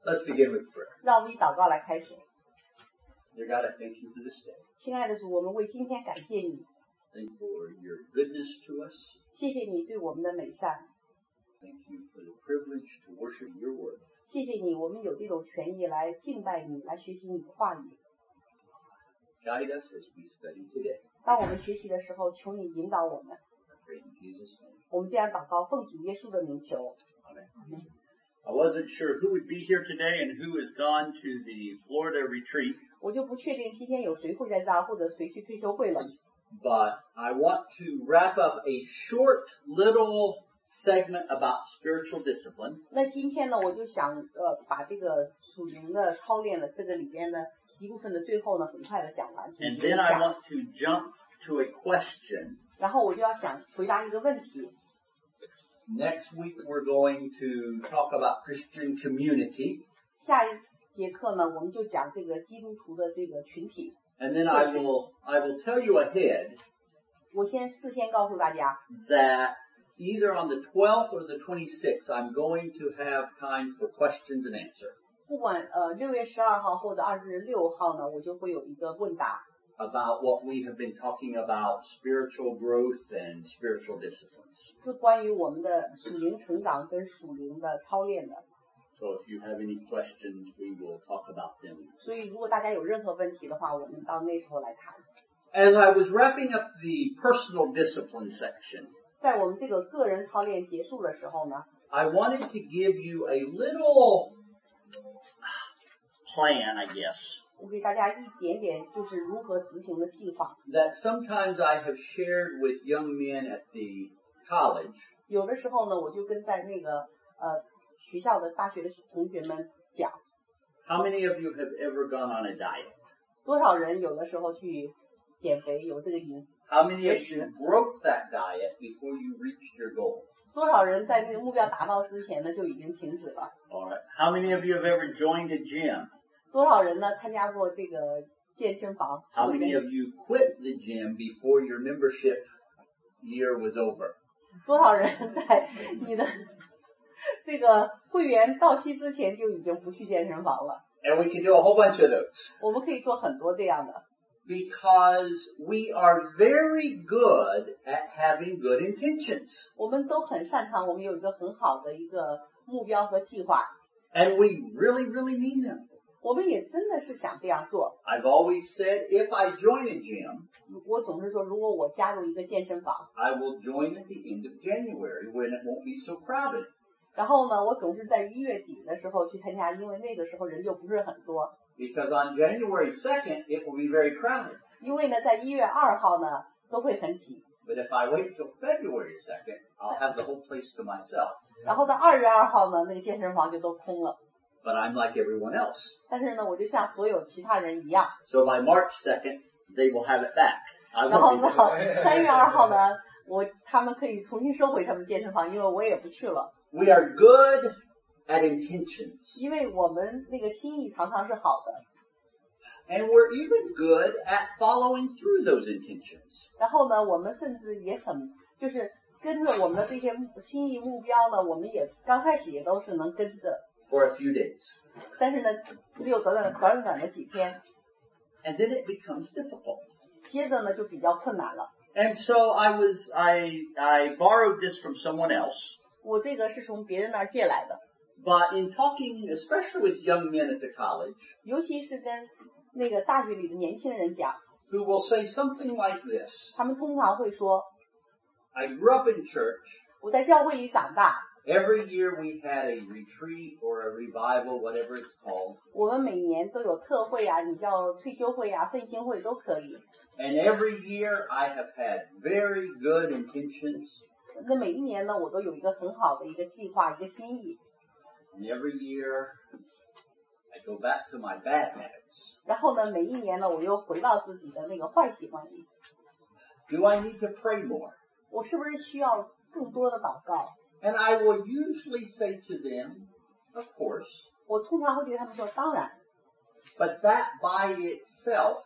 Let's begin with prayer. 让我们以祷告来开始。 Dear God, I thank you for this day. 亲爱的主，我们为今天感谢你， Thank you for your goodness to us. 谢谢你对我们的美善， Thank you for the privilege to worship your word. 谢谢你，我们有这种权益来敬拜你，来学习你的话语。 Guide us as we study today. 当我们学习的时候，求你引导我们。 I pray in Jesus' name. 我们这样祷告，奉主耶稣的名求。 Amen. I wasn't sure who would be here today and who has gone to the Florida retreat, 我就不确定今天有谁会在这儿，或者谁去退休会了。 but I want to wrap up a short little segment about spiritual discipline. 那今天呢，我就想把这个属灵的操练的这个里边的一部分的最后呢，很快的讲完。 And then I want to jump to a question. 然后我就要想回答一个问题。 Next week we're going to talk about Christian community. 下一节课呢，我们就讲这个基督徒的这个群体。 And then I will tell you ahead 我事先告诉大家， that either on the 12th or the 26th, I'm going to have time for questions and answer 不管6月12号或者26号呢，我就会有一个问答， about what we have been talking about, spiritual growth and spiritual disciplines. 是关于我们的属灵成长跟属灵的操练的。 So if you have any questions, we will talk about them. 所以如果大家有任何问题的话，我们到那时候来谈。 As I was wrapping up the personal discipline section, 在我们这个个人操练结束的时候呢， I wanted to give you a little plan, I guess, 我给大家一点点就是如何执行的计划。 that sometimes I have shared with young men at the college. 有的时候呢，我就跟在那个学校的大学的同学们讲， How many of you have ever gone on a diet? 多少人有的时候去减肥，有这个瘾， How many of you broke that diet before you reached your goal? 多少人在那个目标达到之前呢就已经停止了， All right. How many of you have ever joined a gym? 多少人呢参加过这个健身房， How many of you quit the gym before your membership year was over? 多少人在你的这个会员到期之前就已经不去健身房了？ And we can do a whole bunch of those. 我们可以做很多这样的， Because we are very good at having good intentions. 我们都很擅长，我们有一个很好的一个目标和计划， And we really, really mean them. 我们也真的是想这样做。 I've always said if I join a gym, 我总是说，如果我加入一个健身房， I will join at the end of January when it won't be so crowded. 然后呢，我总是在1月底的时候去参加，因为那个时候人就不是很多。 Because on January 2nd, it will be very crowded. 因为呢，在1月2号呢都会很挤， But if I wait till February 2nd, I'll have the whole place to myself. 然后到2月2号呢，那个健身房就都空了。 But I'm like everyone else. 但是呢，我就像所有其他人一样， So by March 2nd, they will have it back. I 然后 won't 呢， be 3月2号呢，他们可以重新收回他们健身房，因为我也不去了， We are good at intentions. 因为我们那个心意常常是好的。 And we're even good at following through those intentions. 然后呢，我们甚至也很就是跟着我们的这些心意目标呢，我们也刚开始也都是能跟着， For a few days. 但是呢，只有短的几天， And then it becomes difficult. 接着呢就比较困难了。 And so I borrowed this from someone else. 我这个是从别人那儿借来的， But in talking, especially with young men at the college, 尤其是跟那个大学里的年轻人讲， who will say something like this. 他们通常会说， I grew up in church. 我在教会里长大， Every year we had a retreat or a revival, whatever it's called. 我们每年都有特会啊，你叫退休会啊、奋兴会都可以。 And every year I have had very good intentions. 那每一年呢，我都有一个很好的一个计划、一个心意。 And every year I go back to my bad habits. 然后呢，每一年呢，我又回到自己的那个坏习惯里。 Do I need to pray more? 我是不是需要更多的祷告？ And I will usually say to them, of course, 我通常会对他们说，当然。 but that by itself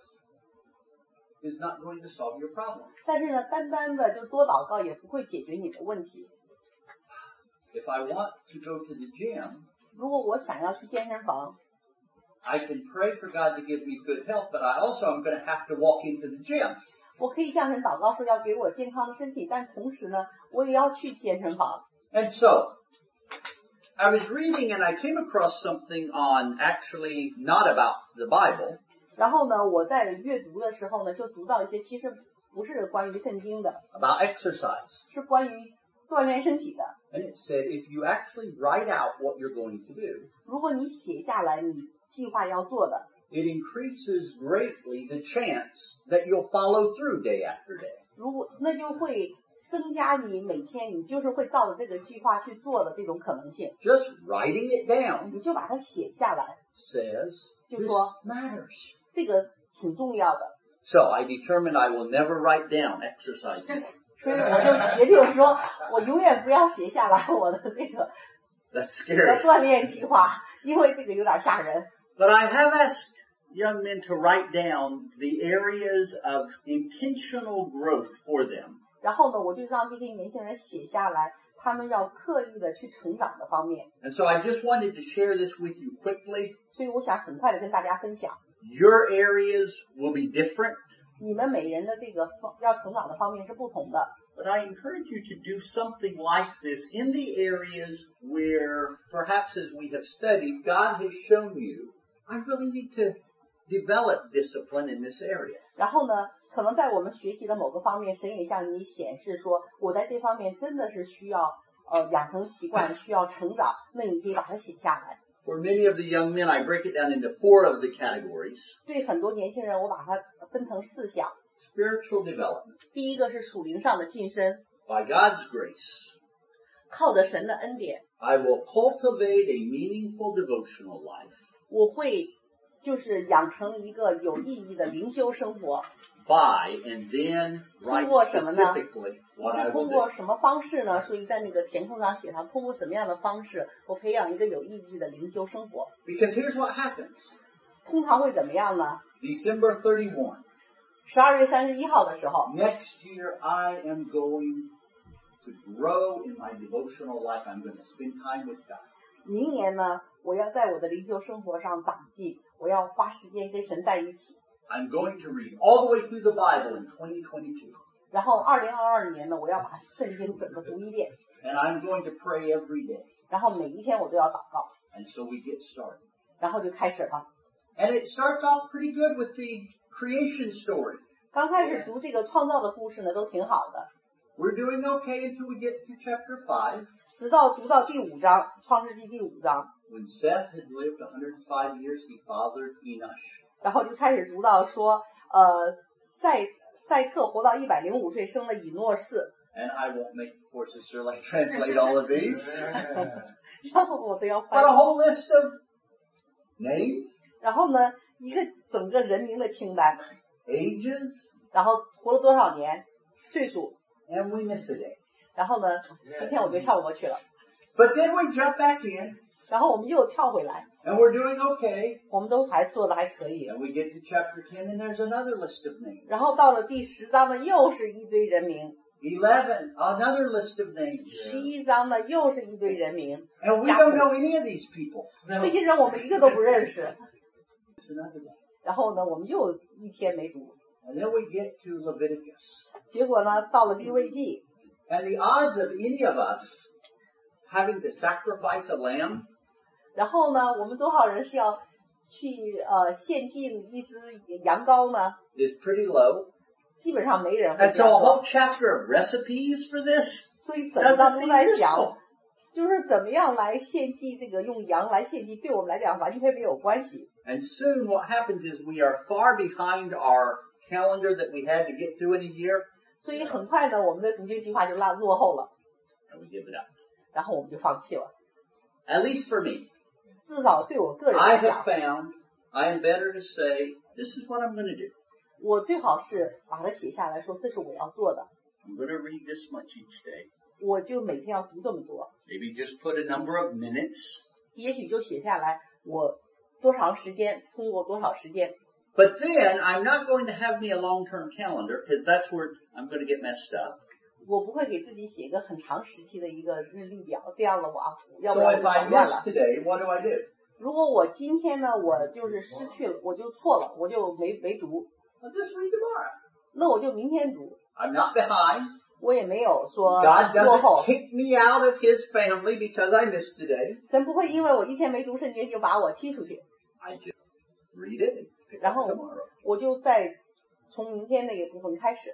is not going to solve your problem. 但是呢，单单的就多祷告也不会解决你的问题。 If I want to go to the gym, 如果我想要去健身房， I can pray for God to give me good health, but I also am going to have to walk into the gym. 我可以向神祷告说要给我健康的身体，但同时呢，我也要去健身房。 And so, I was reading and I came across something on actually not about the Bible. 然后呢，我在阅读的时候呢，就读到一些其实不是关于圣经的， About exercise. 是关于锻炼身体的。 And it said if you actually write out what you're going to do, 如果你写下来你计划要做的， it increases greatly the chance that you'll follow through day after day. 如果那就会增加你每天你就是会照着这个计划去做的这种可能性。 Just writing it down 你就把它写下来， says 就 this 说 matters. 这个挺重要的。 So I determined I will never write down exercises. 所以我就决定说，我永远不要写下来我的这个 That's scary. 锻炼计划，因为这个有点吓人。 But I have asked young men to write down the areas of intentional growth for them. 然后呢，我就让这些年轻人写下来，他们要刻意的去成长的方面。 And so I just wanted to share this with you quickly. 所以我想很快的跟大家分享， Your areas will be different, 你们每人的这个要成长的方面是不同的。 but I encourage you to do something like this in the areas where perhaps as we have studied, God has shown you, I really need to develop discipline in this area. 然后呢，可能在我们学习的某个方面，神也向你显示说，我在这方面真的是需要养成习惯，需要成长，那你可以把它写下来。 For many of the young men, I break it down into 4 of the categories. 对很多年轻人，我把它分成4项。 Spiritual development. 第一个是属灵上的晋升， By God's grace, 靠着神的恩典， I will cultivate a meaningful devotional life 我会就是养成一个有意义的灵修生活。 by and then write 通过什么呢？ specifically what I 是 will 通 do. 过什么方式呢？所以在那个填空上写上，通过什么样的方式，我培养一个有意义的灵修生活。 Because here's what happens. 通常会怎么样呢？ December 31. 12月31号的时候， Next year I am going to grow in my devotional life. I'm going to spend time with God. 明年呢，我要在我的灵修生活上长进，我要花时间跟神在一起。 I'm going to read all the way through the Bible in 2022. 然后2022年呢，我要把圣经整个读一遍， And I'm going to pray every day. 然后每一天我都要祷告， And so we get started. 然后就开始了。 And it starts off pretty good with the creation story. 刚开始读这个创造的故事呢，都挺好的， We're doing okay until we get to chapter 5. 直到读到第5章，创世纪第5章， When Seth had lived 105 years, he fathered Enosh. 然后就开始读到说，赛特活到105岁，生了以诺士， And I won't make poor Sister like translate all of these. 然后我都要翻 But a whole list of names, 然后呢，一个整个人名的清单， ages, 然后活了多少年，岁数， and we miss a day. 然后呢，今天我就跳过去了， But then we jump back in, 然后我们又跳回来， and we're doing okay. 我们都还做的还可以， And we get to chapter 10, and there's another list of names. 然后到了第10章呢，又是一堆人名， 11, another list of names. 11章呢，又是一堆人名， And we don't know any of these people. 这些人我们一个都不认识， It's another day. 然后呢，我们又一天没读， And then we get to Leviticus. 结果呢，到了利未记， And the odds of any of us having to sacrifice a lamb 然后呢，我们多少人是要去献祭一只羊羔呢？ is pretty low. 基本上没人会 And 这 so 样 a 做 whole chapter of recipes for this 所以整个当 doesn't 中 seem 在讲， useful. 就是怎么样来献祭，这个用羊来献祭，对我们来讲完全没有关系。 And soon what happens is we are far behind our calendar that we had to get through in a year, 所以很快呢，我们的读经计划就落后了， and we give it up. 然后我们就放弃了。 At least for me. 至少对我个人 I 来 have 讲， found I am better to say, this is what I'm going to do. 我最好是把它写下来说，这是我要做的， I'm going to read this much each day. 我就每天要读这么多， Maybe just put a number of minutes. 也许就写下来我多长时间，通过多少时间。 But then I'm not going to have me a long-term calendar because that's where I'm going to get messed up. 我不会给自己写一个很长时期的一个日历表，这样的话，要不 So 然 if 就 I 捣乱 miss 了。 today, what do I do? 如果我今天呢，我就是失去了，我就错了，我就没读， I'll just read tomorrow. 那我就明天读， I'm not behind. 我也没有说 God 落后 doesn't。kick me out of His family because I missed today. 神不会因为我一天没读圣经就把我踢出去， I just read it and pick 然 up 后 tomorrow. 我就再从明天那个部分开始。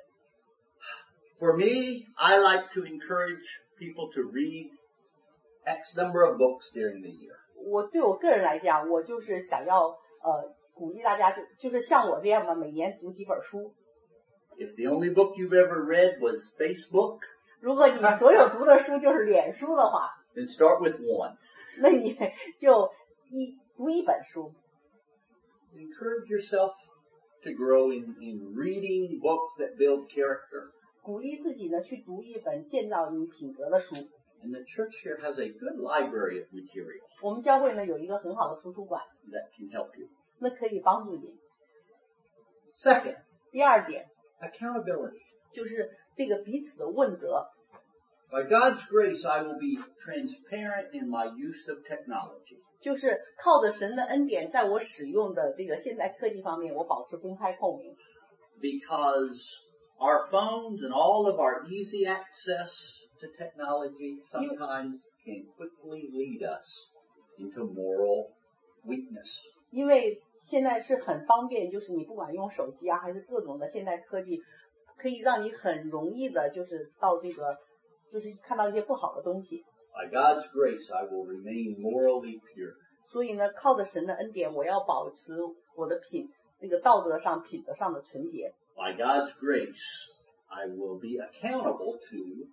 For me, I like to encourage people to read X number of books during the year. 我对我个人来讲，我就是想要鼓励大家就是像我这样吧，每年读几本书。 If the only book you've ever read was Facebook, 如果你所有读的书就是脸书的话， then start with one. 那你就读一本书。 Encourage yourself to grow in reading books that build character. 鼓励自己呢去读一本建造你品格的书。 And the church here has a good library of materials 我们教会呢有一个很好的图书馆， that can help you. 那可以帮助你。 Second, 第二点 accountability. 就是这个彼此的问责。 By God's grace, I will be transparent in my use of technology. 就是靠着神的恩典，在我使用的这个现代科技方面，我保持公开透明。 Because our phones and all of our easy access to technology sometimes can quickly lead us into moral weakness. 因为现在是很方便，就是你不管用手机啊，还是各种的现代科技，可以让你很容易的，就是到这个，就是看到一些不好的东西。 By God's grace, I will remain morally pure. 所以呢，靠着神的恩典，我要保持我的那个道德上、品德上的纯洁。 By God's grace, I will be accountable to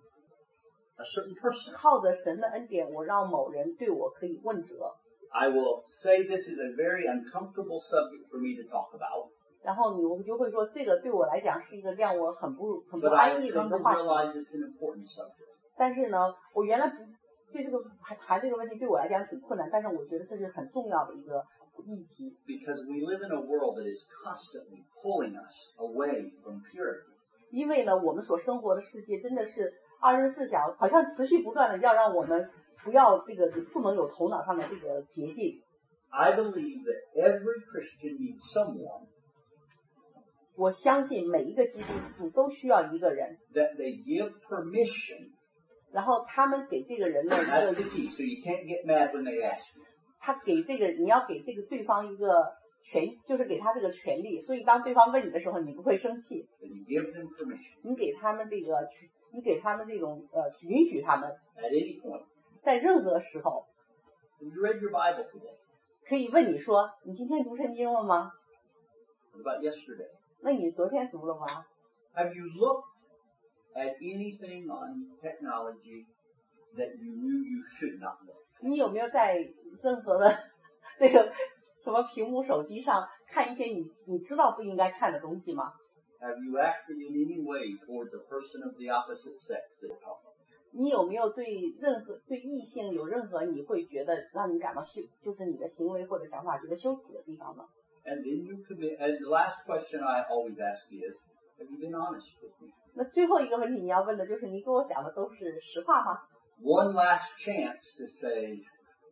a certain person. 靠着神的恩典，我让某人对我可以问责。 I will say this is a very uncomfortable subject for me to talk about, 然后我就会说，这个对我来讲是一个让我很不 but I 安逸 have 的 come 一 to 个话题。 realize it's an important subject. 但是呢，我原来不对这个谈这个问题对我来讲挺困难，但是我觉得这是很重要的一个议题。 Because we live in a world that is constantly pulling us away from purity. 因为呢，我们所生活的世界真的是24小时，好像持续不断的要让我们不要这个不能有头脑上的这个洁净。 I believe that every Christian needs someone 我相信每一个基督徒都需要一个人， that they give permission. 然后他们给这个人的一 That's 个 the key. So you can't get mad when they ask you. 他给这个你要给这个对方一个就是给他这个权利，所以当对方问你的时候，你不会生气， That you give them permission 你给他们这个，你给他们这种允许他们 at any point. 在任何时候 Have you read your Bible today? 可以问你说，你今天读圣经了吗？ What about yesterday? 那你昨天读了吗？ Have you looked at anything on technology that you knew you should not look? 你有没有在任何的这个什么屏幕手机上看一些你知道不应该看的东西吗？ Have you acted in any way towards a person of the opposite sex that you're talking about? 你有没有对异性有任何你会觉得让你感到就是你的行为或者想法觉得羞耻的地方呢？ And then you commit, and the last question I always ask is, have you been honest with me? 那最后一个问题你要问的就是你跟我讲的都是实话吗？ One last chance to say,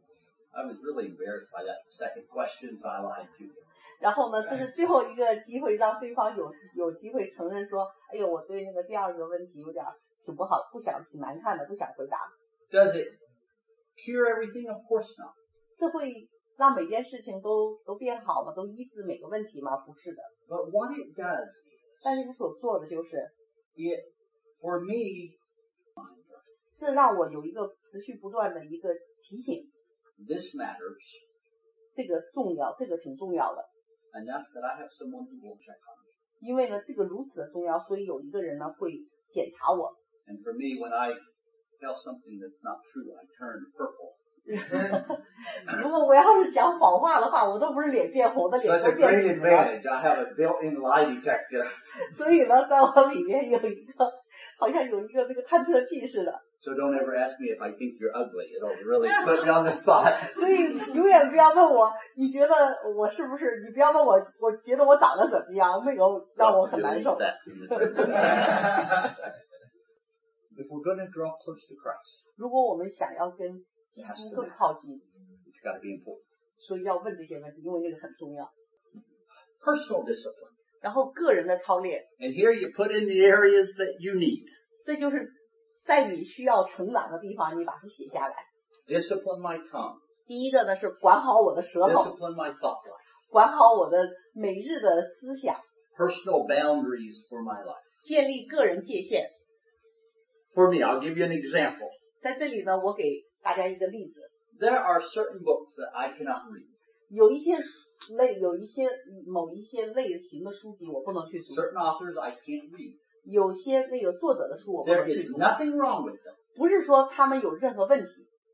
I was really embarrassed by that second question, so I lied to you. 然后呢，这是最后一个机会，让对方有机会承认说，哎呦，我对那个第二个问题有点挺不好，挺难看的，不想回答。 Does it cure everything? Of course not. 这会让每件事情都变好吗？都医治每个问题吗？不是的。 But what it does, 但是它所做的就是， it, for me, 这让我有一个持续不断的一个提醒， this matters 这个重要，这个挺重要的。 enough that I have someone who will check on me. 因为呢，这个如此的重要，所以有一个人呢会检查我。 And for me, when I tell something that's not true, I turn purple. 如果我要是讲谎话的话，我都不是脸变红的， So 脸 that's 都 a 变 great 紫了。 advantage. I have a built-in lie detector. 所以呢，在我里面有一个，好像有一个这个探测器似的。 So don't ever ask me if I think you're ugly. It'll really put me on the spot. 所以永远不要问我，你觉得我是不是？你不要问我，我觉得我长得怎么样？那个让我很难受。 If we're going to draw close to Christ, 如果我们想要跟基督更靠近， it's got to be important. 所以要问这些问题，因为这个很重要。 Personal discipline. 然后个人的操练， And here you put in the areas that you need. 这就是在你需要成长的地方，你把它写下来。 Discipline my tongue. 第一个呢是管好我的舌头， Discipline my thought life. 管好我的每日的思想， Personal boundaries for my life. 建立个人界限。 For me, I'll give you an example. 在这里呢，我给大家一个例子， There are certain books that I cannot read. 有一些某一些类型的书籍我不能去读， Certain authors I can't read. 有些那个作者的书我不能 There 去 is 读， nothing wrong with them. 不是说他们有任何问题，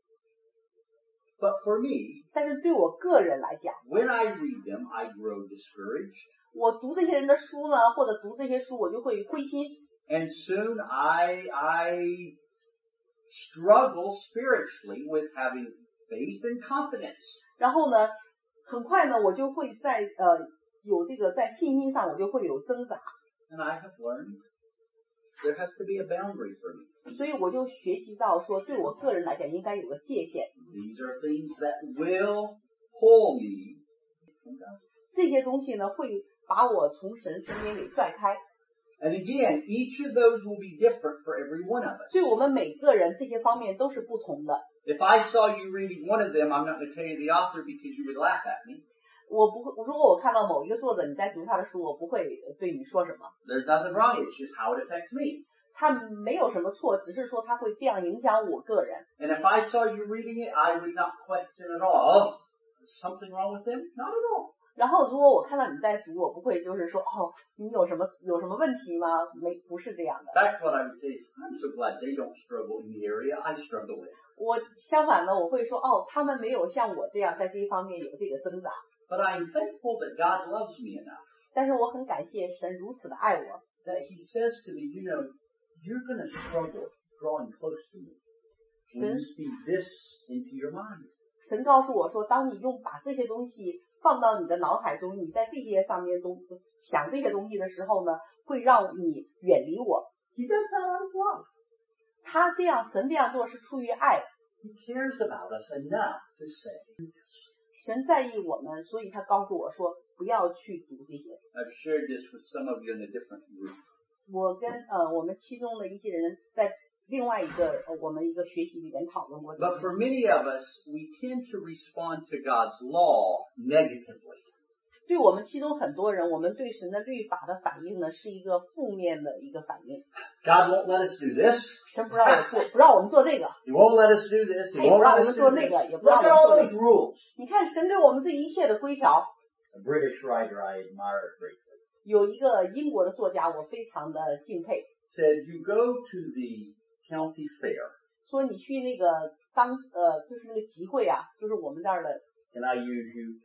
But for me, 但是对我个人来讲， when I read them, I grow discouraged. 我读这些人的书呢，或者读这些书，我就会灰心， And soon I struggle spiritually with having faith and confidence. 然后呢，很快呢，我就会有这个在信心上我就会有挣扎， And I have learned there has to be a boundary for me. 所以我就学习到说，对我个人来讲应该有个界限， These are things that will pull me from God. 这些东西呢会把我从神身边给拽开。 And again, each of those will be different for every one of us. 对我们每个人这些方面都是不同的。 If I saw you reading one of them, I'm not going to tell you the author because you would laugh at me. 我不会，如果我看到某一个作者你在读他的书，我不会对你说什么。 There's nothing wrong. It's just how it affects me. 他没有什么错，只是说他会这样影响我个人。 And if I saw you reading it, I would not question at all. Is something wrong with them? Not at all. 然后如果我看到你在读，我不会就是说你有什么问题吗？不是这样的。 In fact, what I would say is, I'm so glad they don't struggle in the area I struggle with. 我相反呢，我会说他们没有像我这样在这一方面有这个挣扎。 But I'm thankful that God loves me enough 但是我很感谢神如此的爱我， that He says to me, you know, you're going to struggle drawing close to me when you speak this into your mind. 神告诉我说，当你把这些东西放到你的脑海中，你在这些上面都想这些东西的时候呢，会让你远离我。 He does that out of love. 神这样做是出于爱， He cares about us enough to say this. 神在意我们，所以他告诉我说不要去读这些。 I've shared this with some of you in a different group. 我跟我们其中的一些人在另外一个我们一个学习里面讨论过。 But for many of us, we tend to respond to God's law negatively. 对我们其中很多人，我们对神的律法的反应呢，是一个负面的一个反应。 God won't let us do this. 神不让我们做这个， He won't let us do this. He 他也不 won't 让 let 我 us 们 do 做 this. 那个，也不 Look 让我 at 们 all 做那 those 个。 rules. 你看，神给我们这一切的规条。 A British writer I admire greatly 有一个英国的作家，我非常的敬佩， said, you go to the county fair. 说你去那个就是那个集会啊，就是我们这儿的 Can I use you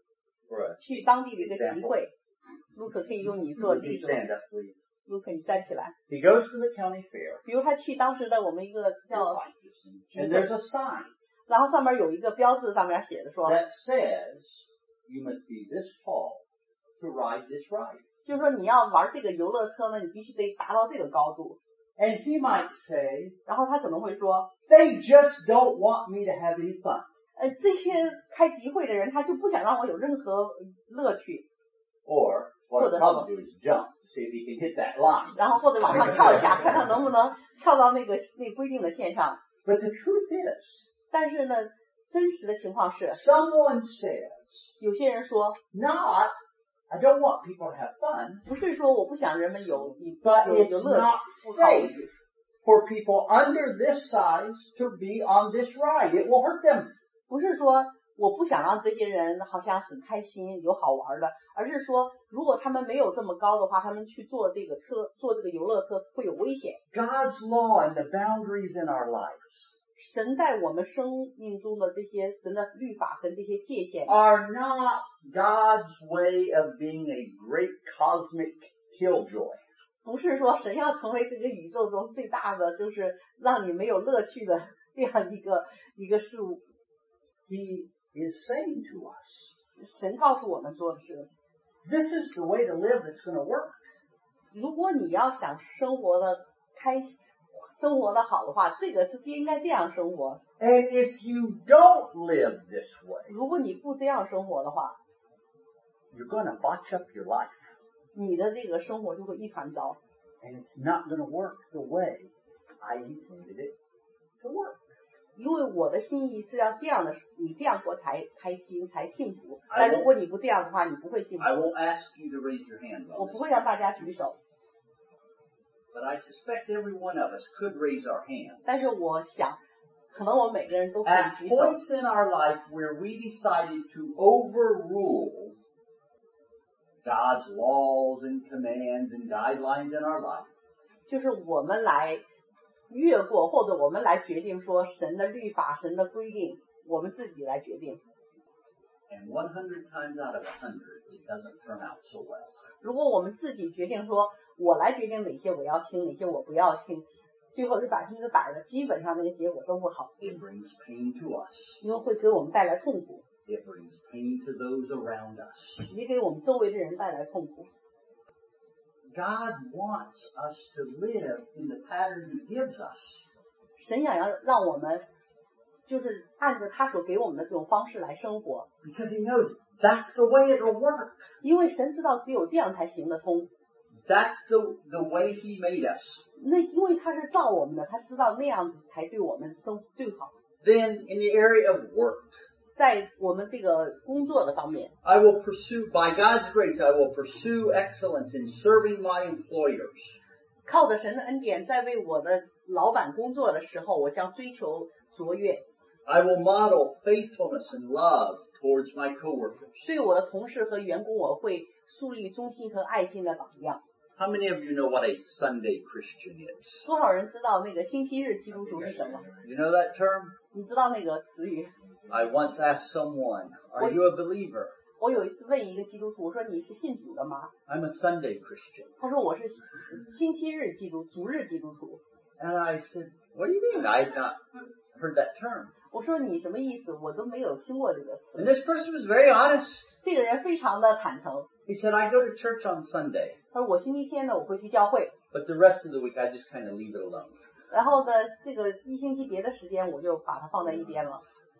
for a 去当地的一个集会。卢克可以用你做 Would you 例子， stand up, please? 卢克你站起来。 He goes to the county fair. 比如他去当时的我们一个叫， And there's a sign 然后上面有一个标志，上面写着说， that says you must be this tall to ride this ride. 就是说你要玩这个游乐车呢，你必须得达到这个高度。 And he might say, 然后他可能会说， they just don't want me to have any fun. 这些开集会的人，他就不想让我有任何乐趣， Or what he'll probably do is jump to see if he can hit that line. 然后或者往上跳一下，看他能不能跳到那规定的线上。 But the truth is, 但是呢，真实的情况是， someone says, 有些人说， not, I don't want people to have fun, 不是说我不想人们有 but 乐 it's 趣， not safe for people under this size to be on this ride. It will hurt them. 不是说我不想让这些人好像很开心有好玩的，而是说如果他们没有这么高的话，他们去坐这个游乐车会有危险。 God's law and the boundaries in our lives 神在我们生命中的这些神的律法跟这些界限 are not God's way of being a great cosmic killjoy. 不是说神要成为这个宇宙中最大的就是让你没有乐趣的这样一个事物。 He is saying to us, 神告诉我们说的是， this is the way to live that's going to work. 如果你要想生活的生活的好的话，这个是应该这样生活。 And if you don't live this way, 如果你不这样生活的话， you're going to botch up your life. 你的这个生活就会一团糟。 And it's not going to work the way I intended it to work. 因为我的心意是要这样的，你这样过才开心才幸福。但如果你不这样的话，你不会幸福。 I won't ask you to raise your hand 我 on 不 this, 会让大家举手， but I suspect every one of us could raise our hand. 但是我想，可能我们每个人都可以 At 举手。 points in our life where we decided to overrule God's laws and commands and guidelines in our life, 就是我们来越过，或者我们来决定说神的律法、神的规定，我们自己来决定。 and 100 times out of 100, it doesn't turn out so well. 如果我们自己决定说，我来决定哪些我要听，哪些我不要听，最后是100%的，基本上那个结果都不好， It brings pain to us. 因为会给我们带来痛苦， It brings pain to those around us. 也给我们周围的人带来痛苦。 God wants us to live in the pattern He gives us. 神想要让我们就是按照他所给我们的这种方式来生活， Because He knows that's the way it'll work. 因为神知道只有这样才行得通。 That's the way He made us. 那因为他是造我们的，他知道那样子才对我们最好。 Then in the area of work, 在我们这个工作的方面， I will pursue, by God's grace, I will pursue excellence in serving my employers. 靠着神的恩典，在为我的老板工作的时候，我将追求卓越。 I will model faithfulness and love towards my coworkers. 对我的同事和员工，我会树立忠心和爱心的榜样。 How many of you know what a Sunday Christian is? 多少人知道那个星期日基督徒是什么？ You know that term? 你知道那个词语？ I once asked someone, are you a believer? 我有一次问一个基督徒，我说你是信主的吗？ I'm a Sunday Christian. 他说我是星期日主日基督徒。 And I said, what do you mean? I've not heard that term. 我说你什么意思？我都没有听过这个 And 词。 this person was very honest. 这个人非常的坦诚， He said, I go to church on Sunday, 他说我星期天呢我会去教会， but the rest of the week I just kind of leave it alone. 然后呢这个一星期别的时间我就把它放在一边了。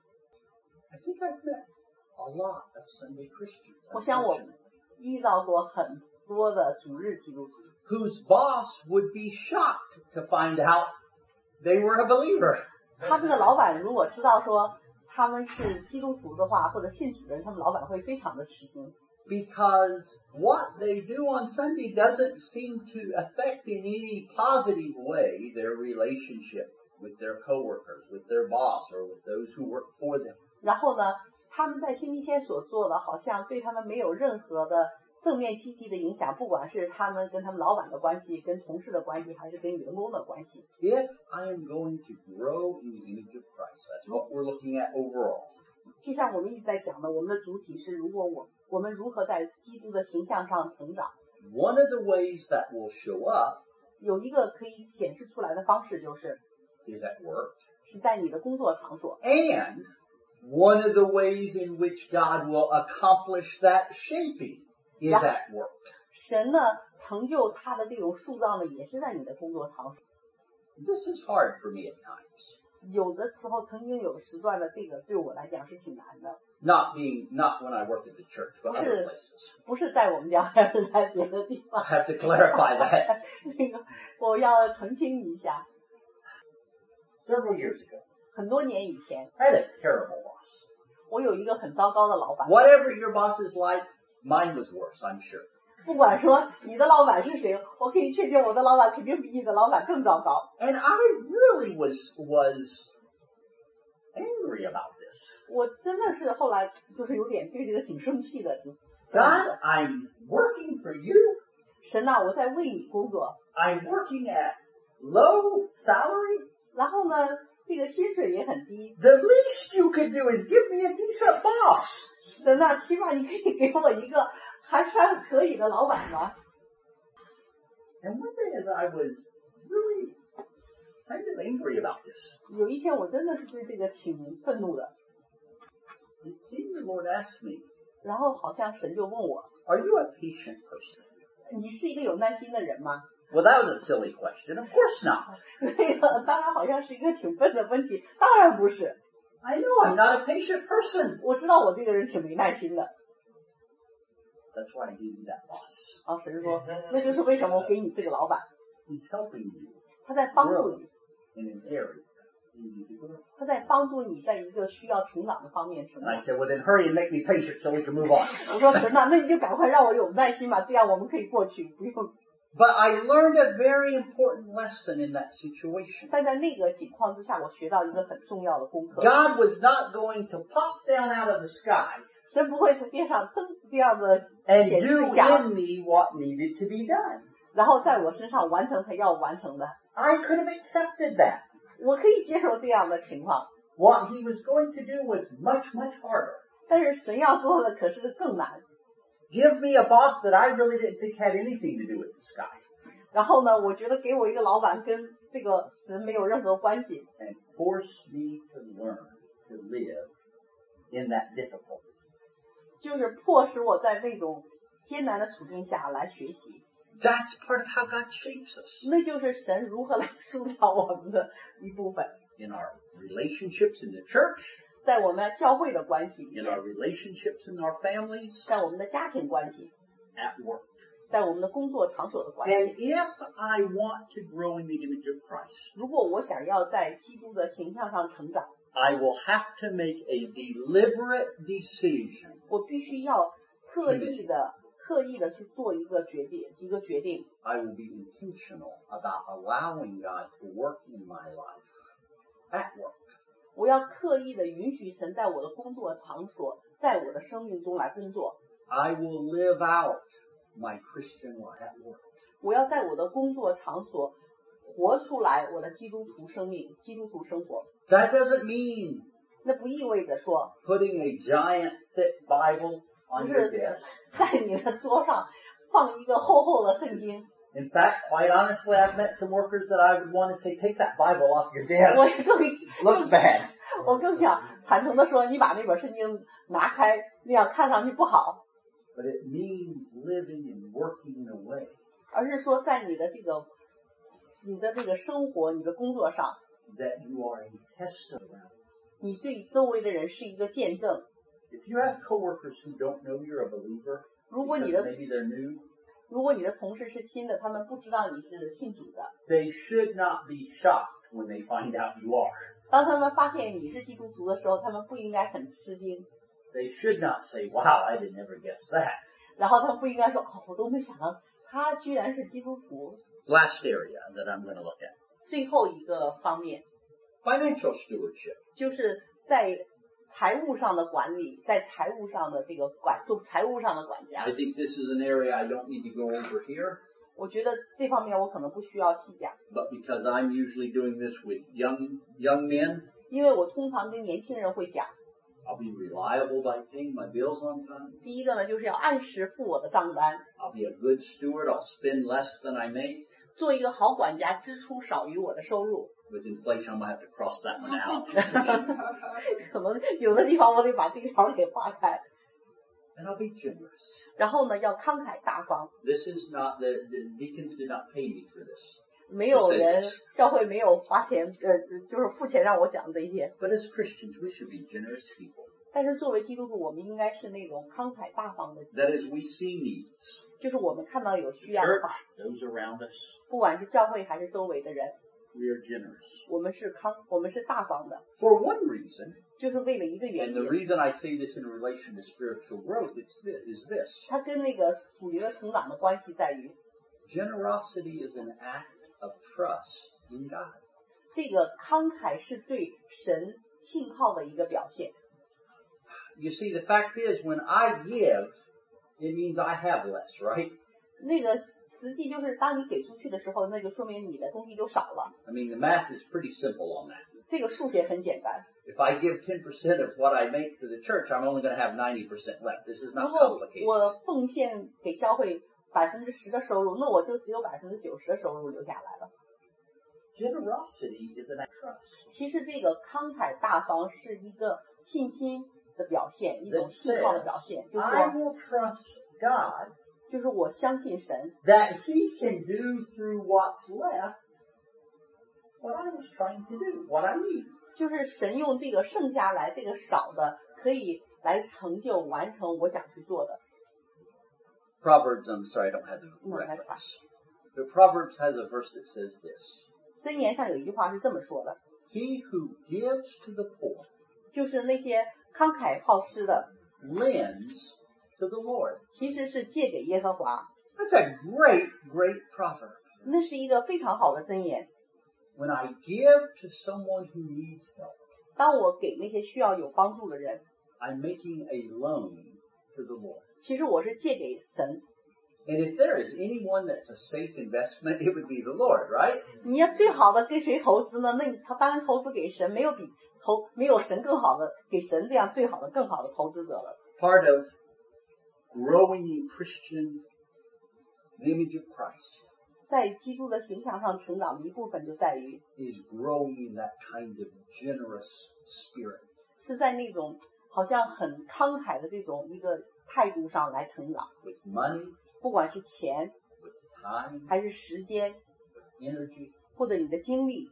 I think I've met a lot of Sunday Christians, 我想我 unfortunately, 遇到过很多的主日基督徒， whose boss would be shocked to find out they were a believer. 他们的老板如果知道说他们是基督徒的话，或者信主的人，他们老板会非常的吃惊， Because what they do on Sunday doesn't seem to affect in any positive way their relationship with their coworkers, with their boss, or with those who work for them. 然后呢，他们在星期天所做的，好像对他们没有任何的正面积极的影响，不管是他们跟他们老板的关系、跟同事的关系，还是跟员工的关系。 If I am going to grow in the image of Christ, that's what we're looking at overall. 就像我们一直在讲的，我们的主体是如果我们如何在基督的形象上成长。 One of the ways that will show up 有一个可以显示出来的方式，就是 is at work. 是在你的工作场所。 And one of the ways in which God will accomplish that shaping is at work. 神呢，成就他的这种塑造呢，也是在你的工作场所。 This is hard for me at times. 有的时候，曾经有时段的这个对我来讲是挺难的， Not when I work at the church, but other places. 不是在我们家，还是在别的地方 I。have to clarify that. 那个，我要澄清一下， Several years ago, 很多年以前， I had a terrible boss. 我有一个很糟糕的老板。 Whatever your boss is like, mine was worse, I'm sure. 不管说你的老板是谁，我可以确定我的老板肯定比你的老板更糟糕。 And I really was angry about this. 我真的是后来就是有点对这个挺生气的。 God, I'm working for you. 神呐，我在为你工作， I'm working at low salary. 然后呢，这个薪水也很低。 The least you could do is give me a decent boss. 神呐，起码你可以给我一个还算可以的老板吧。 And one day as I was really kind of angry about this, 有一天我真的是对这个挺愤怒的， it seemed the Lord asked me, 然后好像神就问我， are you a patient person? 你是一个有耐心的人吗？ Well, that was a silly question. Of course not. 那个当然好像是一个挺笨的问题，当然不是。 I know I'm not a patient person. 我知道我这个人挺没耐心的。 That's why I gave you that boss. 啊，神说，那就是为什么我给你这个老板， He's helping you 他在帮助你， in an area you need to grow. 他在帮助你在一个需要成长的方面成 And I 长。 said, well, then hurry and make me patient so we can move on. 我说神呐，那你就赶快让我有耐心吧，这样我们可以过去，不用。 But I learned a very important lesson in that situation. 但在那个情况之下，我学到一个很重要的功课。 God was not going to pop down out of the sky 神不会从天上噔这样的 and 显示 do 一下， in me what needed to be done. 然后在我身上完成他要完成的。 I could have accepted that. 我可以接受这样的情况， What he was going to do was much, much harder. 但是神要做的可是更难。 Give me a boss that I really didn't think had anything to do with the sky. 然后呢，我觉得给我一个老板跟这个神没有任何关系， And force me to learn to live in that difficulty. 就是迫使我在那种艰难的处境下来学习。 That's part of how God shapes us. 那就是神如何来塑造我们的一部分， In our relationships in the church, 在我们教会的关系， in our relationships in our families, 在我们的家庭关系， at work. 在我们的工作场所的关系。 And if I want to grow in the image of Christ, 如果我想要在基督的形象上成长， I will have to make a deliberate decision. 我必须要刻意的去做一个决定。 I will be intentional about allowing God to work in my life at work. 我要刻意的允许神在我的工作场所，在我的生命中来工作。 I will live out my Christian life at work. 我要在我的工作场所活出来我的基督徒生命、基督徒生活。 That doesn't mean 那不意味着说， putting a giant thick Bible on your desk. 在你的桌上放一个厚厚的圣经。 In fact, quite honestly, I've met some workers that I would want to say, take that Bible off your 我 desk. 更 Looks bad. 我更想坦诚的说，你把那本圣经拿开，那样看上去不好， But it means living and working in a way 而是说在你的这个生活、你的工作上， that you are a testimony. 你对周围的人是一个见证。 If you have coworkers who don't know you're a believer, 如果 because 你的 maybe they're new, 同事是新的，他们不知道你是信主的， they should not be shocked when they find out you are. 当他们发现你是基督徒的时候，他们不应该很吃惊， They should not say, wow, I did never guess that. 然后他们不应该说，哦，我都没想到他居然是基督徒。 Last area that I'm going to look at. 最后一个方面 Financial stewardship. 就是在财务上的管理，在财务上的做财务上的管家 I。think this is an area I don't need to go over here, 我觉得这方面我可能不需要细讲， but because I'm usually doing this with young men, 因为我通常跟年轻人会讲。 I'll be reliable by paying my bills on time. 第一个呢，就是要按时付我的账单， I'll be a good steward. I'll spend less than I make. 做一个好管家，支出少于我的收入。 With inflation, I'm going to have to cross that one out. 可能有的地方我得把这个条给划开。 And I'll be generous. 然后呢，要慷慨大方。 This is not, the deacons did not pay me for this. 没有人教会没有花钱，就是付钱让我讲这些。 But as Christians, we should be generous people. 但是作为基督徒，我们应该是那种慷慨大方的， That is, we see needs. 就是我们看到有需要的 Church, 话， those around us, 不管是教会还是周围的人， we are generous. 我们是大方的， For one reason, 就是为了一个原 and the 因。 reason I say this in relation to spiritual growth is this. 它跟那个属灵的成长的关系在于， Generosity is an act of trust in God. 这个慷慨是对神信号的一个表现。 You see, the fact is, when I give, it means I have less, right? 那个实际就是当你给出去的时候，那就说明你的东西就少了。 I mean, the math is pretty simple on that. 这个数学很简单。 If I give 10% of what I make to the church, I'm only going to have 90% left. This is 如 not 果 complicated. 我奉献给教会10%的收入，那我就只有90%的收入留下来了。 Generosity is an act of trust. 其实这个慷慨大方是一个信心的表现，一种信号的表现，就是 I 说， will trust God 就是我相信神， that He can do through what's left what I was trying to do, what I need. 就是神用这个剩下来这个少的，可以来成就完成我想去做的。 Proverbs, I'm sorry, I don't have the No, that's reference. But Proverbs has a verse that says this. 箴言上有一句话是这么说的， He who gives to the poor 就是那些慷慨好施的， lends to the Lord. 其实是借给耶和华， That's a great, great proverb. 那是一个非常好的箴言。 When I give to someone who needs help, 当我给那些需要有帮助的人， I'm making a loan to the Lord. 其实我是借给神。 And if there is anyone that's a safe investment, it would be the Lord, right? 你要最好的给谁投资呢？那他当然投资给神，没有神更好的，给神这样最好的更好的投资者了。 Part of growing in Christian, the image of Christ, 在基督的形象上成长的一部分就在于 is growing in that kind of generous spirit. 是在那种好像很慷慨的这种一个态度上来成长， With money, 不管是钱 with time, 还是时间 energy. 或者你的精力，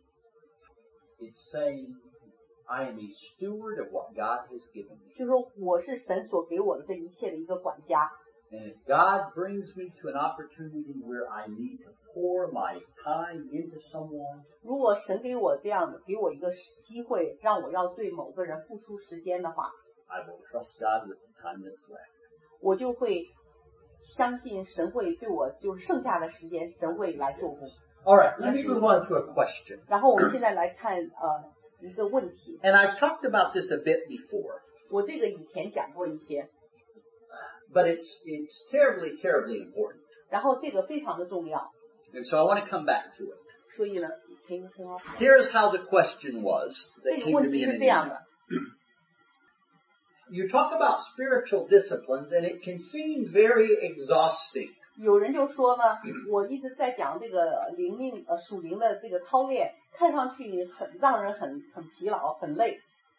It's saying, I am a steward of what God has given me. 就说我是神所给我的这一切的一个管家。 And if God brings me to an opportunity where I need to pour my time into someone, 如果神给我这样的，给我一个机会，让我要对某个人付出时间的话， I will trust God with the time that's left. 我就会相信神会对我，就是剩下的时间，神会来做工。 All right, let me move on to a question. 然后我们现在来看一个问题， And I've talked about this a bit before, 我这个以前讲过一些， but it's terribly, terribly important. 然后这个非常的重要， And so I want to come back to it. 所以呢，可以听哦。 Here's how the question was 这 that 个 came to 问 me 题 in 是 an 这样 email. 的， You talk about spiritual disciplines and it can seem very exhausting. 有人就说呢，我一直在讲这个属灵的这个操练，看上去让人很疲劳，很累。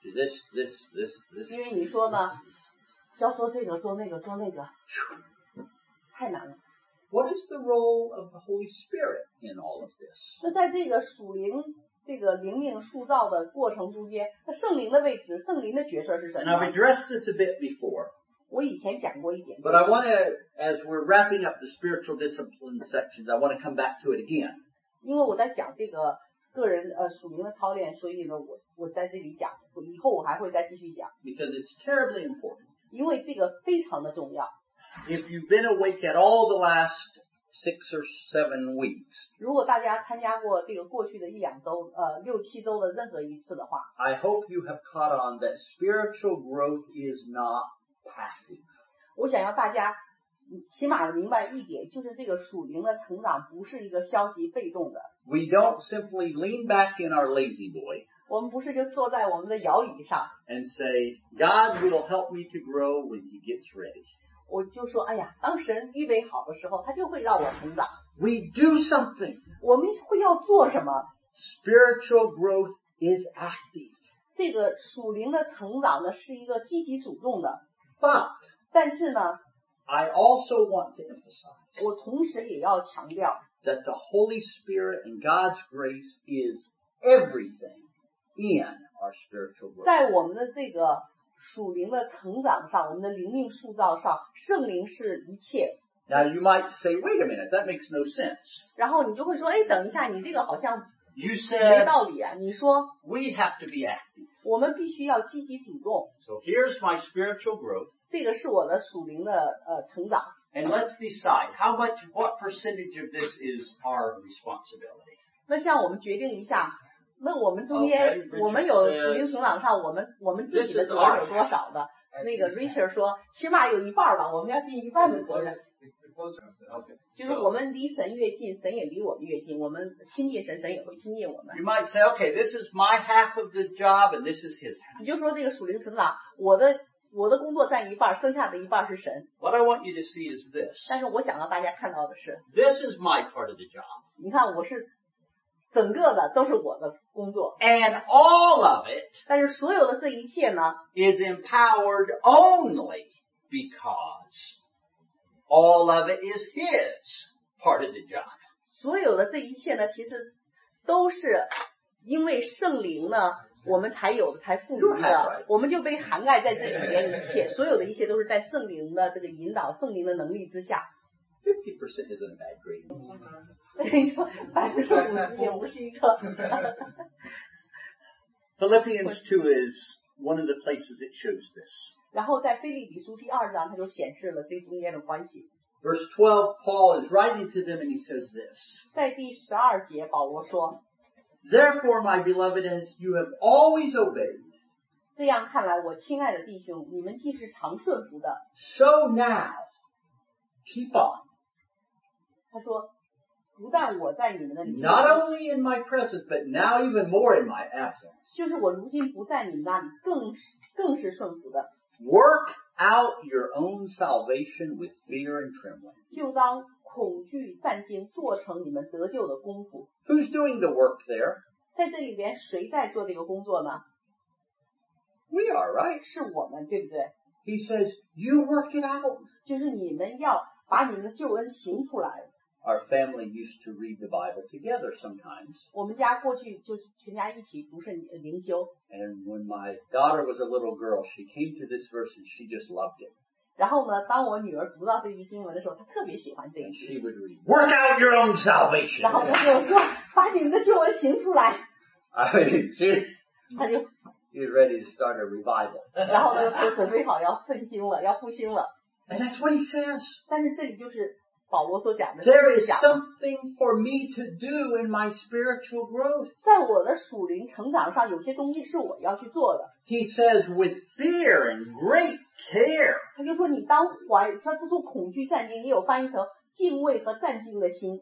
This. 因为你说呢，要说这个做那个做那个，太难了。 What is the role of the Holy Spirit in all of this? 那在这个属灵这个灵命塑造的过程中间，那圣灵的位置、圣灵的角色是什 And 么 I've 呢？ addressed this a bit before, 我以前讲过一点， but I want to, as we're wrapping up the spiritual discipline sections, I want to come back to it again. 因为我在讲这个个人属灵的操练，所以呢，我在这里讲，以后我还会再继续讲， Because it's terribly important. 因为这个非常的重要。 If you've been awake at all the last 6 or 7 weeks, 如果大家参加过这个过去的1-2周、6、7周的任何一次的话， I hope you have caught on that spiritual growth is not passive. 我想要大家起码明白一点，就是这个属灵的成长不是一个消极被动的。 We don't simply lean back in our lazy boy 我们不是就坐在我们的摇椅上， and say, God will help me to grow when He gets ready. 我就说，哎呀，当神预备好的时候，他就会让我成长。 We do something. 我们会要做什么？ Spiritual growth is active. 这个属灵的成长呢，是一个积极主动的。 But 但是呢， I also want to emphasize 我同时也要强调， that the Holy Spirit and God's grace is everything in our spiritual growth. 在我们的这个属灵的成长上，我们的灵命塑造上，圣灵是一切。 Now you might say, wait a minute, that makes no sense. 然后你就会说，哎，等一下，你这个好像 You 没 said 道理啊！你说 we have to be active. 我们必须要积极主动， So here's my spiritual growth. 这个是我的属灵的成长。 And let's decide what percentage of this is our responsibility. 那像我们决定一下，那我们中间 Okay, Richard 我们有属灵成长上，我们自己的责任有多少的？那个 Richard 说，起码有一半吧，我们要尽一半的责任。 Okay. 就是我们离神越近，神也离我们越近；我们亲近神，神也会亲近我们。 You might say, okay, this is my half of the job and this is his half. 你就说这个属灵成长，我的工作占一半，剩下的一半是神。 What I want you to see is this. 但是我想让大家看到的是， This is my part of the job. 你看我是整个的都是我的工作， And all of it 但是所有的这一切呢， is empowered only because all of it is His part of the job. 所有的这一切呢，其实都是因为圣灵呢，我们才有的，才赋予的，我们就被涵盖在这里面一切，所有的一切都是在圣灵的这个引导、圣灵的能力之下。 50% isn't a bad grade. 你说50%也不是一个。 Philippians 2 is one of the places it shows this. 然后在腓立比书第2章，它就显示了这中间的关系。 Verse 12, Paul is writing to them and he says this. 在第12节，保罗说 Therefore, my beloved, as you have always obeyed, 这样看来，我亲爱的弟兄，你们既是常顺服的， so now, keep on. 他说，不但我在你们的里面， Not only in my presence, but now even more in my absence. 就是我如今不在你们那里，更是顺服的。 Work out your own salvation with fear and trembling. 就当恐惧战惊，做成你们得救的功夫。 Who's doing the work there? 在这里边，谁在做这个工作呢？ We are, right? 是我们，对不对？ He says, you work it out. 就是你们要把你们的救恩行出来。 Our family used to read the Bible together sometimes. 我们家过去就全家一起读圣灵修。 And when my daughter was a little girl, she came to this verse and she just loved it. 然后呢，当我女儿读到这句经文的时候，她特别喜欢这一 And 句。 she would read, work out your own salvation. 然后她就说：“把你们的救恩行出来。 I mean, she 她就， was ready to start a revival. 然后呢就准备好要奋兴了，要复兴了。 And that's what he says. 但是这里就是保罗所讲的， There is 讲 something for me to do in my spiritual growth. 在我的属灵成长上，有些东西是我要去做的。 He says with fear and great care. 他就说你当怀，他就说恐惧战惊，也有翻译成敬畏和战惊的心，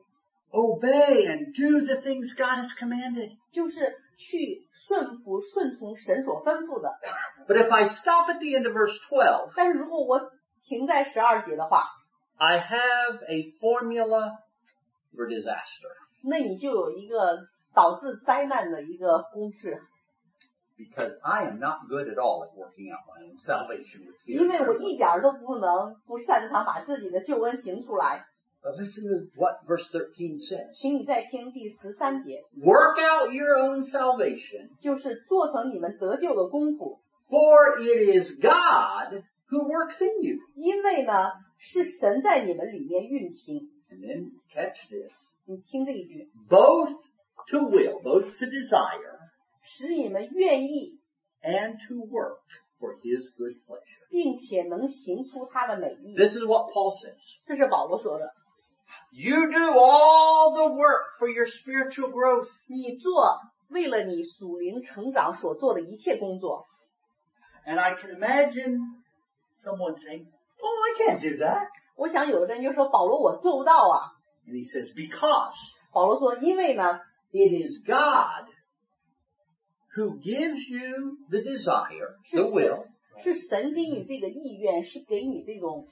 Obey and do the things God has commanded. 就是去顺服、顺从神所吩咐的。 But if I stop at the end of verse 12, 但是如果我停在12节的话， I have a formula for disaster. 那你就有一个导致灾难的一个公式。 Because I am not good at all at working out my own salvation with fear. 因为 and 我 trembling. 一点都不擅长把自己的救恩行出来。 But listen to what verse 13 says. 请你再听第13节， Work out your own salvation, 就是做成你们得救的功夫， for it is God who works in you. 因为呢是神在你们里面运行。 And then catch this. 你听这一句， Both to will, both to desire, 使你们愿意， and to work for his good pleasure. 并且能行出他的美意。 This is what Paul says. 这是保罗说的。 You do all the work for your spiritual growth. 你做为了你属灵成长所做的一切工作。 And I can imagine someone saying, oh, I can't do that. 我想有的人就说保罗我做不到啊。 And he says, because 保罗说因为呢 it is God who gives you the desire, the will, 是神给你这个意愿，是给你这种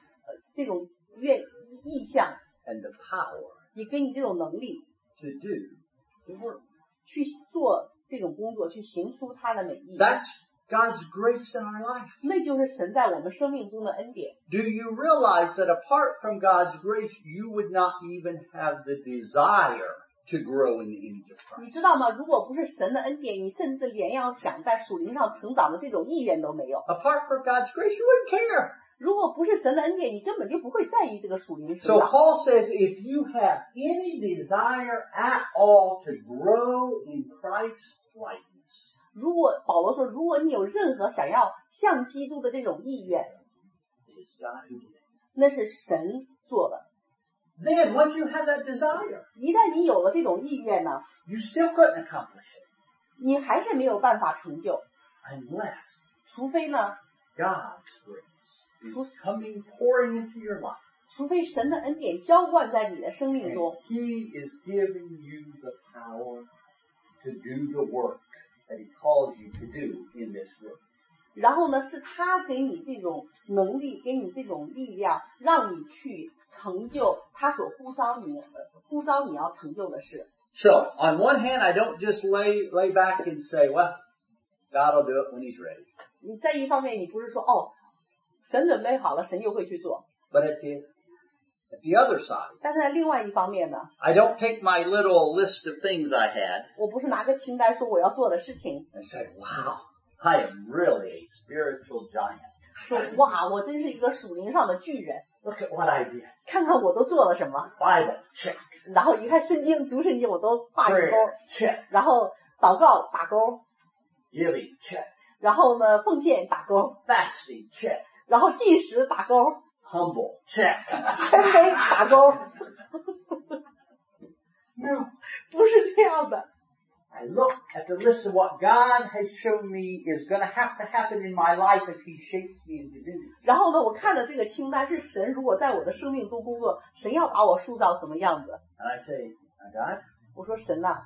意向， and the power 也给你这种能力 to do the work. 去做这种工作，去行出他的美意。 That's God's grace in our life. 那就是神在我们生命中的恩典。 Do you realize that apart from God's grace, you would not even have the desire to grow in the image of Christ? 你知道吗？如果不是神的恩典，你甚至连要想在属灵上成长的这种意愿都没有。 Apart from God's grace, you wouldn't care. 如果不是神的恩典，你根本就不会在意这个属灵成 So 长。 Paul says if you have any desire at all to grow in Christ's likeness, 如果保罗说，如果你有任何想要像基督的这种意愿， it is God who did it. 那是神做的。 Then once you have that desire, 一旦你有了这种意愿呢， you still couldn't accomplish it 你还是没有办法成就， unless 除非呢， God's grace is coming pouring into your life. 除非神的恩典浇灌在你的生命 And 中， He is giving you the power to do the work that He calls you to do in this earth. 然后呢，是他给你这种能力，给你这种力量，让你去成就他所呼召你要成就的事。 So, on one hand, I don't just lay back and say, well, God will do it when He's ready. 你在一方面，你不是说哦，神准备好了，神就会去做。 But at the At the other side, 但是在另外一方面呢， I don't take my little list of things I had 我不是拿个清单说我要做的事情， and say, wow, I am really a spiritual giant. 说哇，我真是一个属灵上的巨人， Look at what I did. 看看我都做了什么。 Bible, check. 然后一看圣经，读圣经我都画一个勾， Prayer, check. 然后祷告打勾， Giving, check. 然后呢奉献打勾， Fasting, check. 然后禁食打勾， Humble, check. 谦卑打勾， No. 不是这样的。 I look at the list of what God has shown me is going to happen in my life as He shapes me in His image. 然后呢，我看的这个清单是神如果在我的生命中工作，神要把我塑造什么样子？ And I say, God, 我说神呐、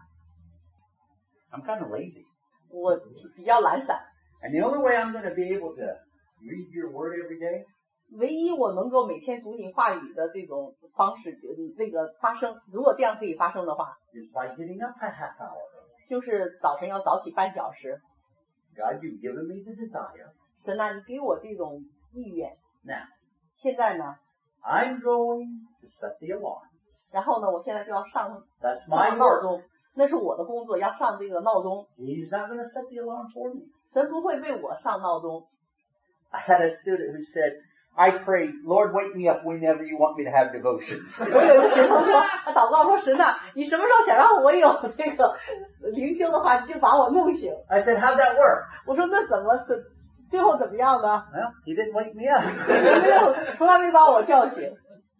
I'm kind of lazy. 我比较懒散， And the only way I'm going to be able to read your word every day 唯一我能够每天读你话语的这种方式，这个发生，如果这样可以发生的话， is by getting up a half hour early. 就是早晨要早起半小时。 God, you've given me the desire. 神呐、你给我这种意愿。 Now, 现在呢， I'm going to set the alarm. 然后呢，我现在就要上 That's my 闹 work. 钟，那是我的工作，要上这个闹钟。 He's not going to set the alarm for me. 神不会为我上闹钟。 I had a student who said, I pray, Lord, wake me up whenever you want me to have devotions. 我有一个学生说，他祷告说，神呐、你什么时候想让我有这个灵修的话，你就把我弄醒。 I said, how'd that work? 我说那怎么最后怎么样呢？ Well, he didn't wake me up. 没有，从来没把我叫醒。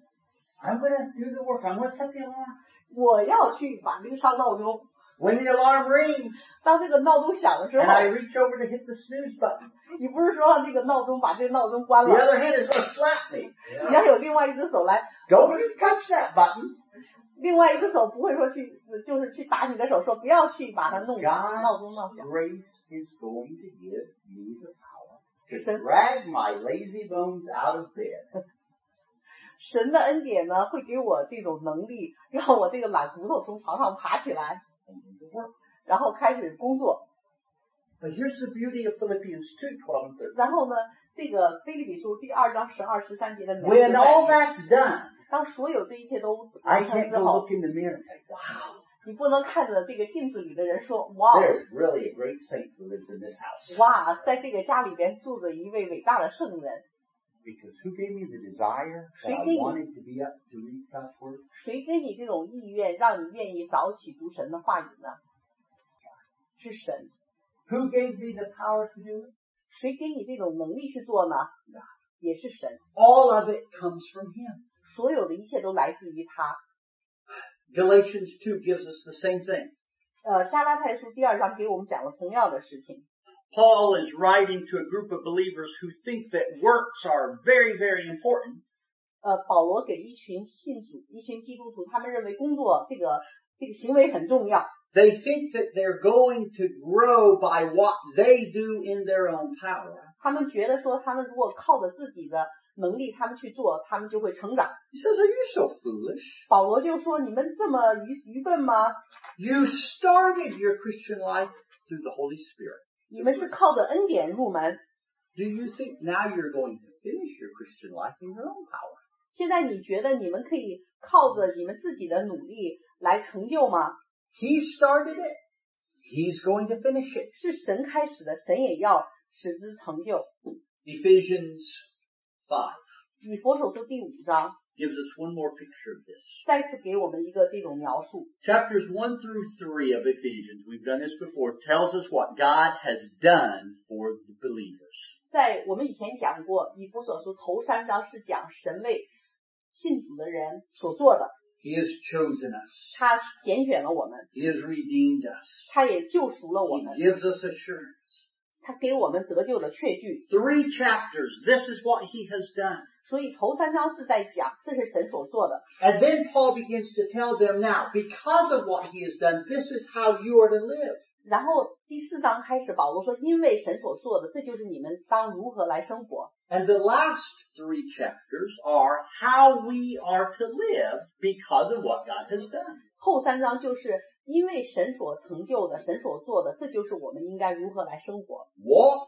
I'm going to do the work. I'm going to set the alarm. 我要去把这个上闹钟。 When the alarm rings 当这个闹钟响的时 and I 候， reach over to hit the snooze button, 你不是说让这个闹钟把这个闹钟关 the 了， other hand is going to slap me. 你要有另外一只手来， Don't you touch that button. 另外一只手不会说就是去打你的手，说不要去把它弄闹钟闹 God's 响。 grace is going to give me the power to Sir. drag my lazy bones out of bed 神的恩典呢，会给我这种能力，让我这个懒骨头从床上爬起来， and do the work. 然后开始工作。 But here's the beauty of Philippians 2:12 and 13. 然后呢，这个腓立比书第2章12、13节的描述 When 在 all 里面 that's done, 当所有这一切都 I 完成 can't 之 go 后， look in the mirror and say, wow, 你不能看着这个镜子里的人说，哇， there's really a great saint who lives in this house. 哇，在这个家里边住着一位伟大的圣人。 Because who gave me the desire that I 谁给你？ wanted to be up to read God's word? 谁给你这种意愿，让你愿意早起读神的话语呢？是神。 Who gave me the power to do it? 谁给你这种能力去做呢？也是神。 All of it comes from Him. 所有的一切都来自于他。 Galatians 2 gives us the same thing. 加拉太书第2章给我们讲了同样的事情。 Paul is writing to a group of believers who think that works are very, very important. 保罗给一群信主、一群基督徒，他们认为工作这个行为很重要。 They think that they're going to grow by what they do in their own power. 他们觉得说，他们如果靠着自己的能力，他们去做，他们就会成长。 He says, are you so foolish? 保罗就说：“你们这么愚笨吗？ You started your Christian life through the Holy Spirit. 你们是靠着恩典入门， Do you think now you're going to finish your Christian life in your own power? 现在你觉得你们可以靠着你们自己的努力来成就吗？ He started it. He's going to finish it. 是神开始的，神也要使之成就。” Ephesians 5 以弗所书第5章 gives us one more picture of this. 再次给我们一个这种描述。 Chapters 1 through 3 of Ephesians, we've done this before, tells us what God has done for the believers. 在我们以前讲过，以弗所书头3章是讲神为信主的人所做的， He has chosen us. 他拣选了我们， He has redeemed us. 他也救赎了我 He 们， gives us assurance. 他给我们得救的确据。 3 chapters, this is what He has done. 所以头3章是在讲这是神所做的， And then Paul begins to tell them now, because of what He has done, this is how you are to live. 然后第4章开始，保罗说，因为神所做的，这就是你们当如何来生活。 And the last 3 chapters are how we are to live because of what God has done. 后3章就是因为神所成就的，神所做的，这就是我们应该如何来生活。 Walk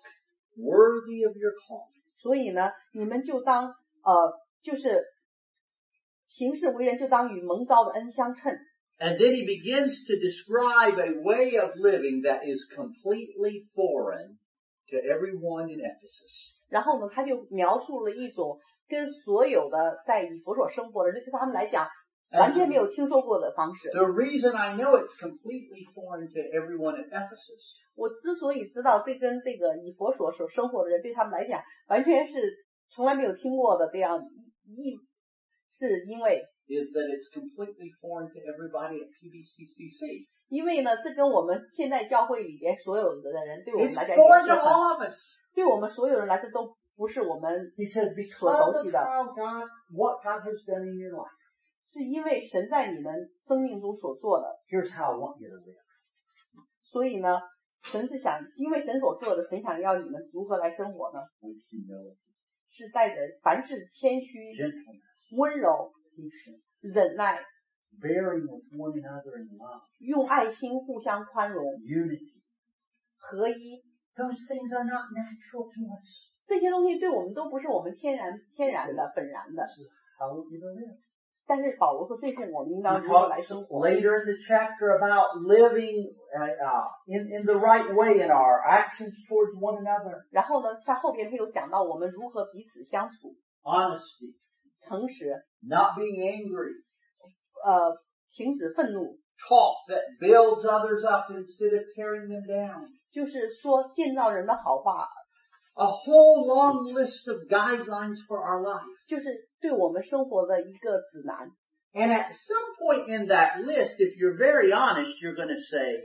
worthy of your calling. 所以呢，你们就当就是行事为人就当与蒙召的恩相称。 And then he begins to describe a way of living that is completely foreign to everyone in Ephesus. 然后呢，他就描述了一种跟所有的在以弗所生活的人对他们来讲完全没有听说过的方式。 The reason I know it's completely foreign to everyone in Ephesus 我之所以知道这跟这个以弗所所生活的人对他们来讲完全是从来没有听过的这样是因为 is that it's completely foreign to everybody at PBCCC. 因为呢，这跟我们现在教会里边所有的人对我们 It's 来讲 foreign 也 to 是 all of us. 对我们所有人来说都不是我们 He says, 所 because 熟 of 悉的， what God has done in your life. 是因为神在你们生命中所做的。 Here's how I want you to live. 所以呢，神是想，因为神所做的，神想要你们如何来生活呢？ With humility, 是带着凡事谦虚、 gentleness, 温柔、 patience, 忍耐， bearing with one another in love, 用爱心互相宽容， unity. 合一。 Those things are not natural to us. 这些东西对我们都不是我们天然的、本然的。 This is how we're to live. 但是保罗说，这是我们应 He 当如何来 talks 生活。 later in the chapter about living in the right way in our actions towards one another. 然后呢，在后边他有讲到我们如何彼此相处， Honesty, 诚实， not being angry, 停止愤怒， talk that builds others up instead of tearing them down. 就是说建造人的好话， A whole long list of guidelines for our life. 就是对我们生活的一个指南。 And at some point in that list, if you're very honest, you're going to say,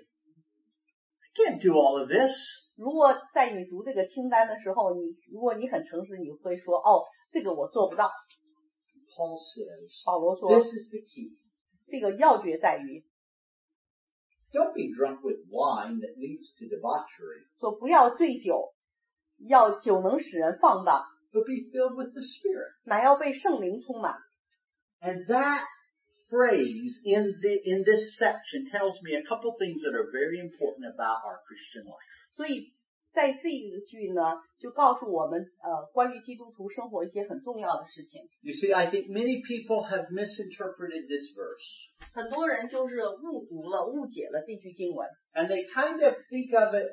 I can't do all of this. 如果在你读这个清单的时候，如果你很诚实，你会说，哦，这个我做不到。 Paul says, 保罗说， this is the key. 这个要诀在于 Don't be drunk with wine that leads to debauchery, 说不要醉酒，要酒能使人放荡， but be filled with the Spirit. 乃要被圣灵充满。 And that phrase in this section tells me a couple things that are very important about our Christian life. 所以在这一句呢，就告诉我们关于基督徒生活一些很重要的事情。 You see, I think many people have misinterpreted this verse. 很多人就是误读了、误解了这句经文， And they kind of think of it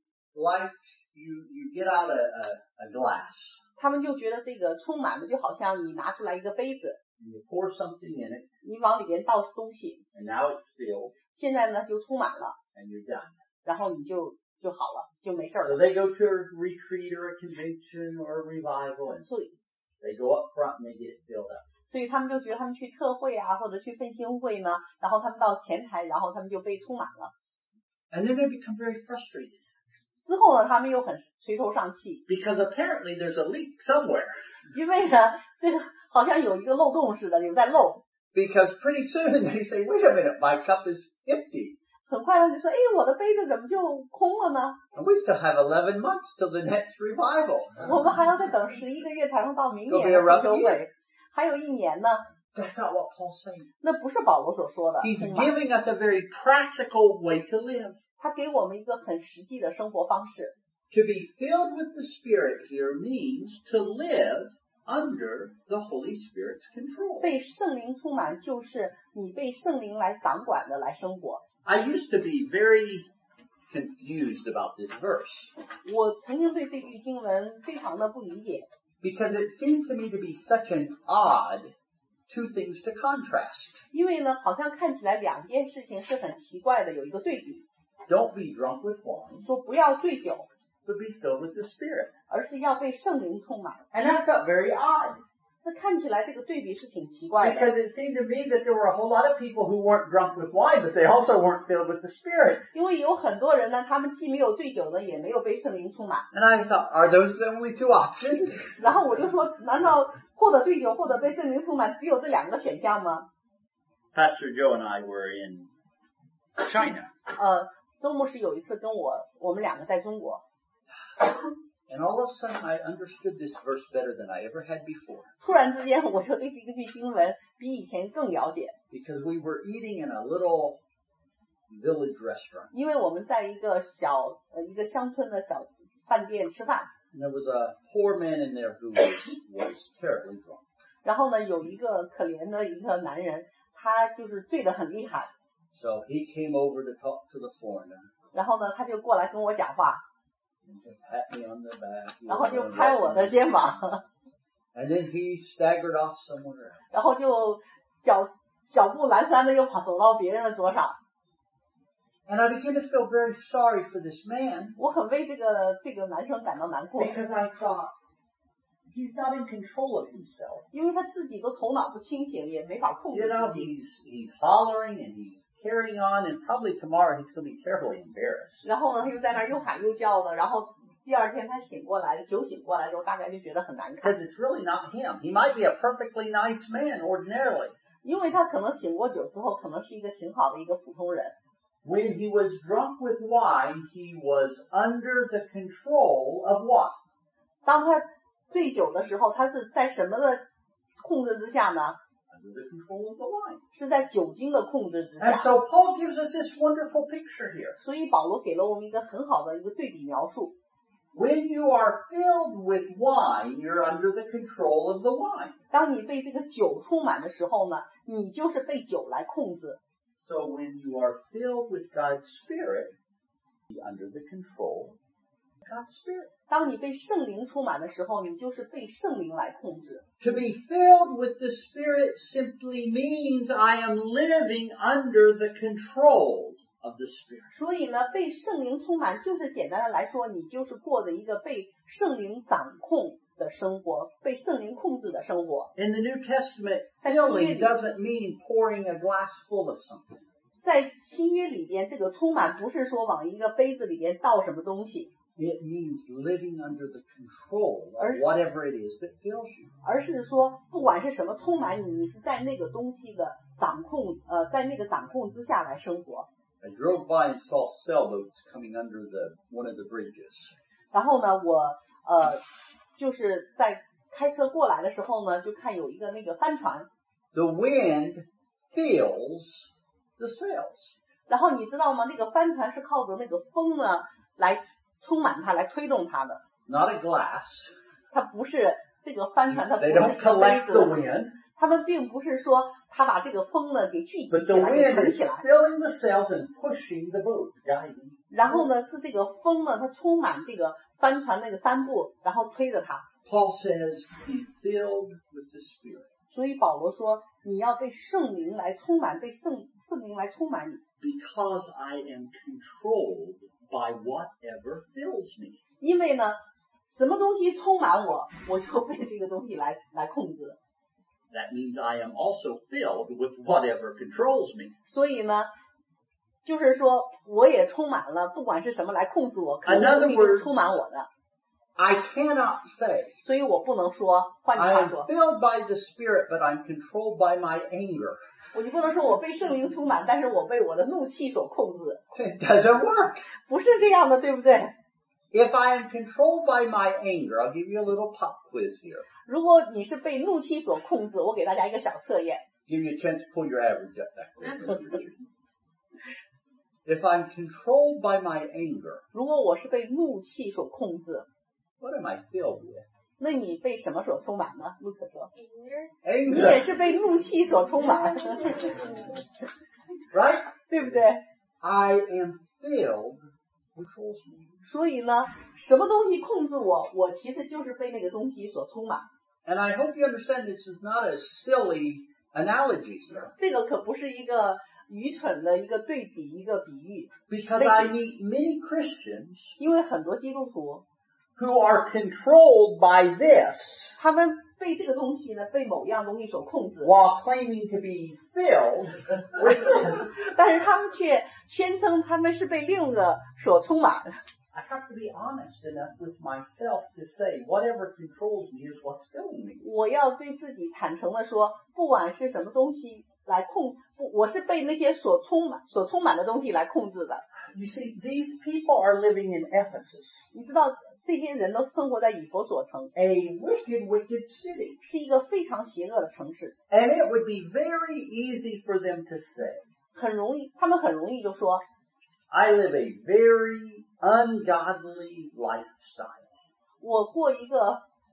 like you get out a glass 他们就觉得这个充满了，就好像你拿出来一个杯子， and you pour something in it 你往里边倒东西， and now it's filled 现在呢就充满了， and you're done. 然后你就好了，就没事 So 了。 they go to a retreat or a convention or a revival and 所以 they go up front and they get it filled up. 所以他们就觉得他们去特会啊，或者去奋兴会呢，然后他们到前台，然后他们就被充满了。 And then they become very frustrated 之后呢，他们又很垂头丧气， because apparently there's a leak somewhere. 因为呢，这个好像有一个漏洞似的，有在漏。 Because pretty soon they say, wait a minute, my cup is empty. 很快他就说：“哎，我的杯子怎么就空了呢？ And we still have 11 months till the next revival. 我们还要再等11个月才能到明 It'll 年 be a 的 rough 修 year. 会，还有1年呢。 That's not what Paul's saying. 那不是保罗所说的 He's 充满， giving us a very practical way to live. 他给我们一个很实际的生活方式。 To be filled with the Spirit here means to live under the Holy Spirit's control. 被圣灵充满，就是你被圣灵来掌管的来生活。 I used to be very confused about this verse 我曾经对这句经文非常的不理解， because it seemed to me to be such an odd two things to contrast. 因为呢，好像看起来两件事情是很奇怪的，有一个对比， Don't be drunk with wine, 说不要醉酒， but be filled with the Spirit. 而是要被圣灵充满。 And that felt very odd 那看起来这个对比是挺奇怪的， because it seemed to me that there were a whole lot of people who weren't drunk with wine, but they also weren't filled with the Spirit. 因为有很多人呢，他们既没有醉酒呢，也没有被圣灵充满。 And I thought, are those the only two options? 然后我就说，难道或者醉酒或者被圣灵充满，只有这2个选项吗？ Pastor Joe and I were in China. 周牧师有一次跟我们2个在中国， And all of a sudden I understood this verse better than I ever had before. 突然之间我就对这句经文比以前更了解， Because we were eating in a little village restaurant. 因为我们在一个乡村的小饭店吃饭， And there was a poor man in there who was terribly drunk. 然后呢，有一个可怜的一个男人，他就是醉得很厉害。 So he came over to talk to the foreigner. 然后呢，他就过来跟我讲话。 Pat me on the back. 然后就拍我的肩膀。 And then he staggered off somewhere else. 然后就脚步蹒跚的又走到别人的桌上。 And I began to feel very sorry for this man. 我很为这个男生感到难过。 Because I thought, he's not in control of himself. 因为他自己都头脑不清醒，也没法控制自己。 You know, he's hollering and he's carrying on, and probably tomorrow he's going to be terribly embarrassed. 然后呢，他又在那儿又喊又叫的，然后第二天他醒过来，酒醒过来之后，大概就觉得很难看。 Because it's really not him. He might be a perfectly nice man ordinarily. 因为他可能醒过酒之后，可能是一个挺好的一个普通人。 When he was drunk with wine, he was under the control of what? 当他醉酒的时候，他是在什么的控制之下呢？ Under the control of the wine. 是在酒精的控制之下。 And so Paul gives us this wonderful picture here. 所以保罗给了我们一个很好的一个对比描述。 When you are filled with wine, you're under the control of the wine. 当你被这个酒充满的时候呢，你就是被酒来控制。 So when you are filled with God's Spirit, you're under the control of God's Spirit. 当你被圣灵充满的时候，你就是被圣灵来控制。 To be filled with the Spirit simply means I am living under the control of the Spirit. 所以呢，被圣灵充满，就是简单的来说，你就是过着一个被圣灵掌控的生活，被圣灵控制的生活。 In the New Testament, filling doesn't mean pouring a glass full of something. 在新约里边，这个充满不是说往一个杯子里边倒什么东西， It means living under the control of whatever it is that fills you. 而是说不管是什么充满你，你是在那个东西的掌控，在那个掌控之下来生活。 I drove by and saw sailboats coming under one of the bridges. 然后呢，我就是在开车过来的时候呢，就看有一个那个帆船。 The wind fills the sails. 然后你知道吗？那个帆船是靠着那个风呢来充满它，来推动它的。 Not a glass. 它不是这个帆船，它不是 They 一个 don't 杯 collect the 子。 wind. 他们并不是说他把这个风呢给聚集 But 起 the 来，给 wind 存 is 起来。 filling the sails and pushing the boats, guiding. 然后呢，是这个风呢，它充满这个帆船那个帆布，然后推着它。 Paul says, be filled with the Spirit. 所以保罗说，你要被圣灵来充满，被圣灵来充满你。 Because I am controlled by whatever fills me. 因为呢，什么东西充满我，我就被这个东西来控制。 That means I am also filled with whatever controls me. 所以呢，就是说我也充满了，不管是什么来控制我，可能 Another 东西都是充满我的。 I cannot say, 所以我不能说，换句 I 话 am 说， filled by the Spirit, but I'm controlled by my anger. 我就不能说我被圣灵充满，但是我被我的怒气所控制， It doesn't work. 不是这样的，对不对？ If I am controlled by my anger, I'll give you a little pop quiz here. 如果你是被怒气所控制，我给大家一个小测验。 Give you a chance to pull your average up back. If I'm controlled by my anger, 如果我是被怒气所控制， what am I filled with? 那你被什么所充满呢？陆可说，你 Anger, 也是被怒气所充满， right? 对不对？ I am filled with controls me. 所以呢，什么东西控制我，我其实就是被那个东西所充满。 And I hope you understand this is not a silly analogy here. 这个可不是一个愚蠢的一个对比，一个比喻， Because I meet many Christians 因为很多基督徒 who are controlled by this 他们被这个东西呢，被某样东西所控制， while claiming to be filled with this. 但是他们却宣称他们是被另一个所充满。 I have to be honest enough with myself to say whatever controls me is what's filling me. 我要对自己坦诚的说，不管是什么东西来我是被那些所充满的东西来控制的。 You see, these people are living in Ephesus, 你知道，这些人都生活在以弗所城， a wicked, wicked city. 是一个非常邪恶的城市， And it would be very easy for them to say, 他们很容易就说， I live a very ungodly lifestyle. 我过一个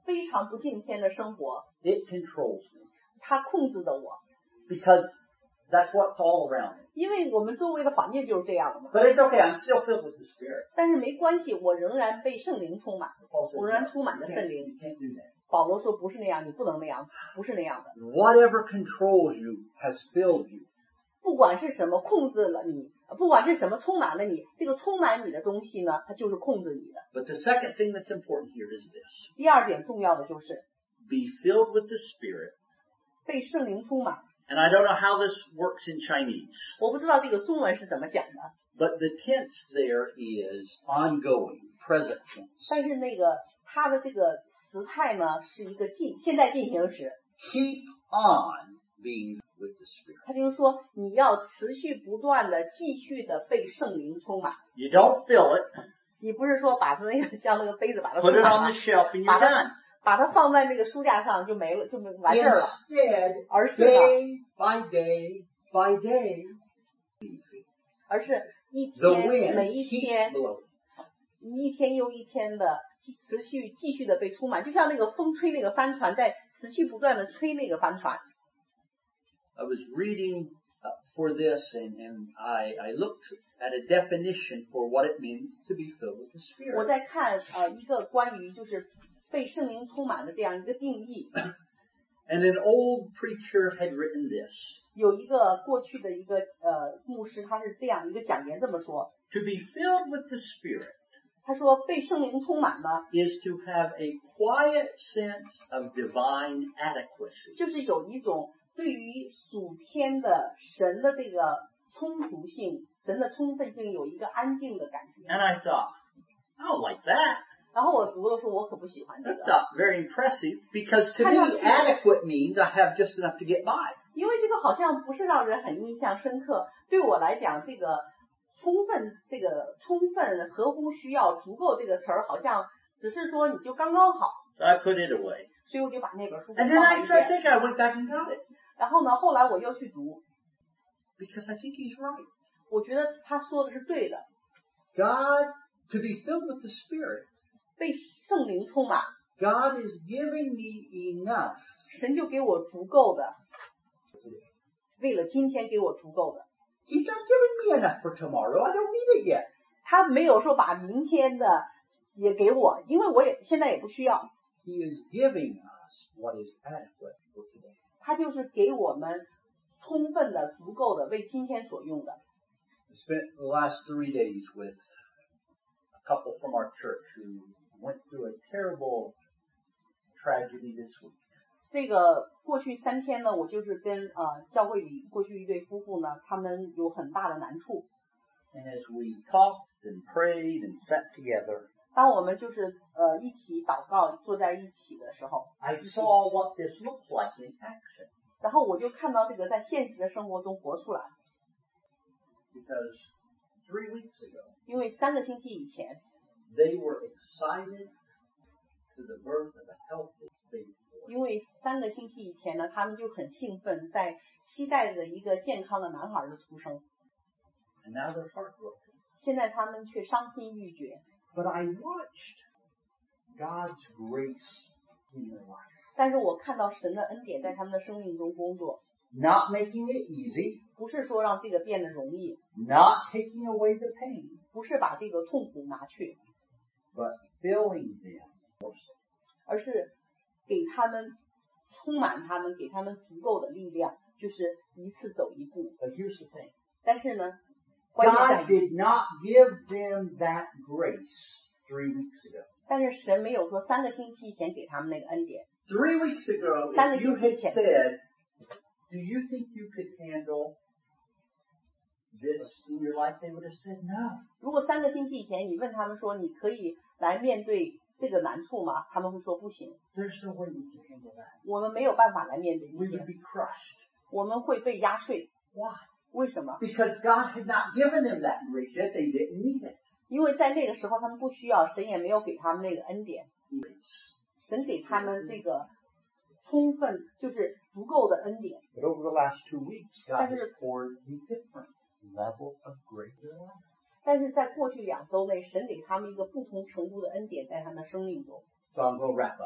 非常不敬虔的生活， it controls me. 它控制着我， Because that's what's all around me. 因为我们周围的环境就是这样的嘛。 But it's okay, I'm still filled with the Spirit. 但是没关系，我仍然被圣灵充满， Paul says, 我仍然 no, 充满着 you 圣 can't, 灵。 you can't do that. 保罗说不是那样，你不能那样，不是那样的。 Whatever controls you has filled you. 不管是什么控制了你，不管是什么充满了你，这个充满你的东西呢，它就是控制你的。 But the second thing that's important here is this. 第二点重要的就是 Be filled with the Spirit. 被圣灵充满。 And I don't know how this works in Chinese. 我不知道这个中文是怎么讲的， But the tense there is ongoing, present tense. 但是那个它的这个时态呢是一个现在进行时， Keep on being with the Spirit. 它就是说你要持续不断的继续的被圣灵充满。 You don't fill it, 你不是说把它那个像那个杯子把它 put 充 it 满 on 了 the shelf and you're done. 把它放在那个书架上就没了，就完事儿了。 Instead, 而是呢， day by day by day, 而是一 the 天 wind 每一 keeps 天， blowing. 一天又一天的持续继续的被充满，就像那个风吹那个帆船，在持续不断的吹那个帆船。 I was reading for this and I looked at a definition for what it means to be filled with the 我 Spirit. 在看一个关于就是被圣灵充满的这样一个定义， And an old preacher had written this. 有一个过去的一个牧师，他是这样一个讲言这么说， To be filled with the Spirit 他说被圣灵充满呢， is to have a quiet sense of divine adequacy. 就是有一种对于属天的神的这个充足性、神的充分性有一个安静的感觉。 And I thought, I don't like that. 然后我读的时候，我可不喜欢这 That's 个， not very impressive because to me adequate means I have just enough to get by. 因为这个好像不是让人很印象深刻。对我来讲，这个充分合乎需要足够这个词儿，好像只是说你就刚刚好， So I put it away. 所以我就把那本书 And 放 then 在 I 一 started 边。 thinking, I went back and got it 然后呢，后来我又去读， because I think he's right. 我觉得他说的是对的， God, to be filled with the Spirit, 被圣灵充满， God is giving me enough. 神就给我足够的，为了今天给我足够的。 He's not giving me enough for tomorrow. I don't need it yet. 他没有说把明天的也给我，因为我也现在也不需要。 He is giving us what is adequate for today. 他就是给我们充分的、足够的为今天所用的。 I spent the last 3 days with a couple from our church who went through a terrible tragedy this week. 这个过去3天呢，我就是跟教会里过去一对夫妇呢，他们有很大的难处。 And as we talked and prayed and sat together, 当我们就是一起祷告坐在一起的时候， I saw what this looks like in action. 然后我就看到这个在现实的生活中活出来。 Because 3 weeks ago, 因为3个星期以前， they were excited to the birth of a healthy baby boy. 因为3个星期以前呢，他们就很兴奋，在期待着一个健康的男孩的出生。 And now they're heartbroken. 现在他们却伤心欲绝。 But I watched God's grace in their life. 但是我看到神的恩典在他们的生命中工作， Not making it easy, 不是说让这个变得容易， not taking away the pain, 不是把这个痛苦拿去， but filling them more so. 而是给他们充满他们，给他们足够的力量，就是一次走一步。 But here's the thing. 但是呢，关键在 God 于， did not give them that grace 3 weeks ago. 但是神没有说3个星期以前给他们那个恩典。 3 weeks ago, Sana if you had chicken. said, do you think you could handle this in your life? They would have said no. 如果3个星期以前你问他们说你可以来面对这个难处吗？他们会说不行， There's no way we can handle that. 我们没有办法来面对 We 这 would 些， be crushed. 我们会被压碎。 Why? 为什么？ Because God had not given them that grace yet. They didn't need it. 因为在那个时候他们不需要，神也没有给他们那个恩典， Grace. 神给他们这个充分就是足够的恩典。 But over the last 2 weeks, God That's has it. poured a different level of grace in their life. 但是在过去2周内，神给他们一个不同程度的恩典在他们的生命中。 So I'm going to wrap up.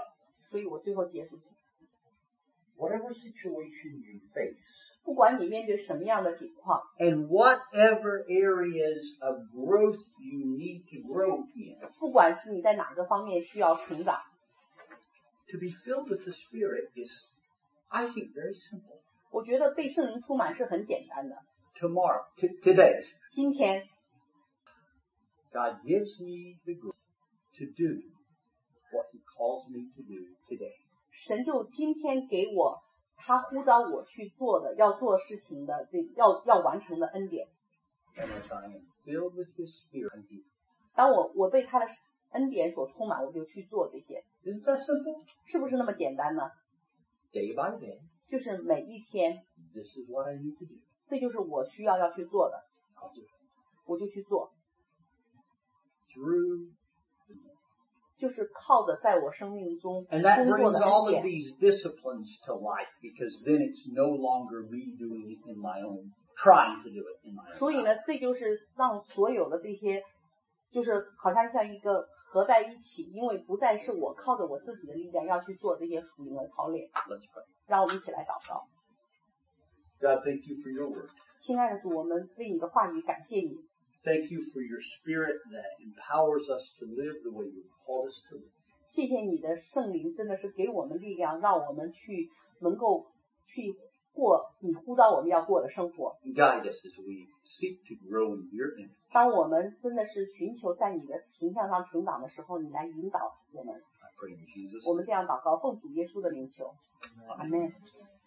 所以我最后结束。 Whatever situation you face, 不管你面对什么样的情况 and whatever areas of growth you need to grow in, 不管是你在哪个方面需要成长 to be filled with the Spirit is, I think, very simple. 我觉得被圣灵充满是很简单的。 Today, 今天 God gives me the grace to do what He calls me to do today. 神就今天给我他呼召我去做的要做事情的要完成的恩典。 And as I am filled with His Spirit, I do. 当我被他的恩典所充满，我就去做这些。 Isn't that simple? 是不是那么简单呢？ Day by day, 就是每一天， this is what I need to do. 这就是我需要去做的， I'll do it. 我就去做， Through 就是靠着在我生命中 And that 工作 brings 的 all 恩 of 典。 these disciplines to life, because then it's no longer me doing it in my own, trying to do it in my own. 所以呢，这就是让所有的这些，就是好像像一个合在一起，因为不再是我靠着我自己的力量要去做这些属灵的操练。 Let's pray. 让我们一起来祷告。 God, thank you for your word. 亲爱的主，我们为你的话语感谢你， Thank you for your Spirit that empowers us to live the way you've called us to live. 谢谢你的圣灵，真的是给我们力量，让我们去能够去过你呼召我们要过的生活。 Guide us as we seek to grow in your image. 当我们真的是寻求在你的形象上成长的时候，你来引导我们。 I pray in Jesus' 我们这样祷告，奉主耶稣的名求，阿门。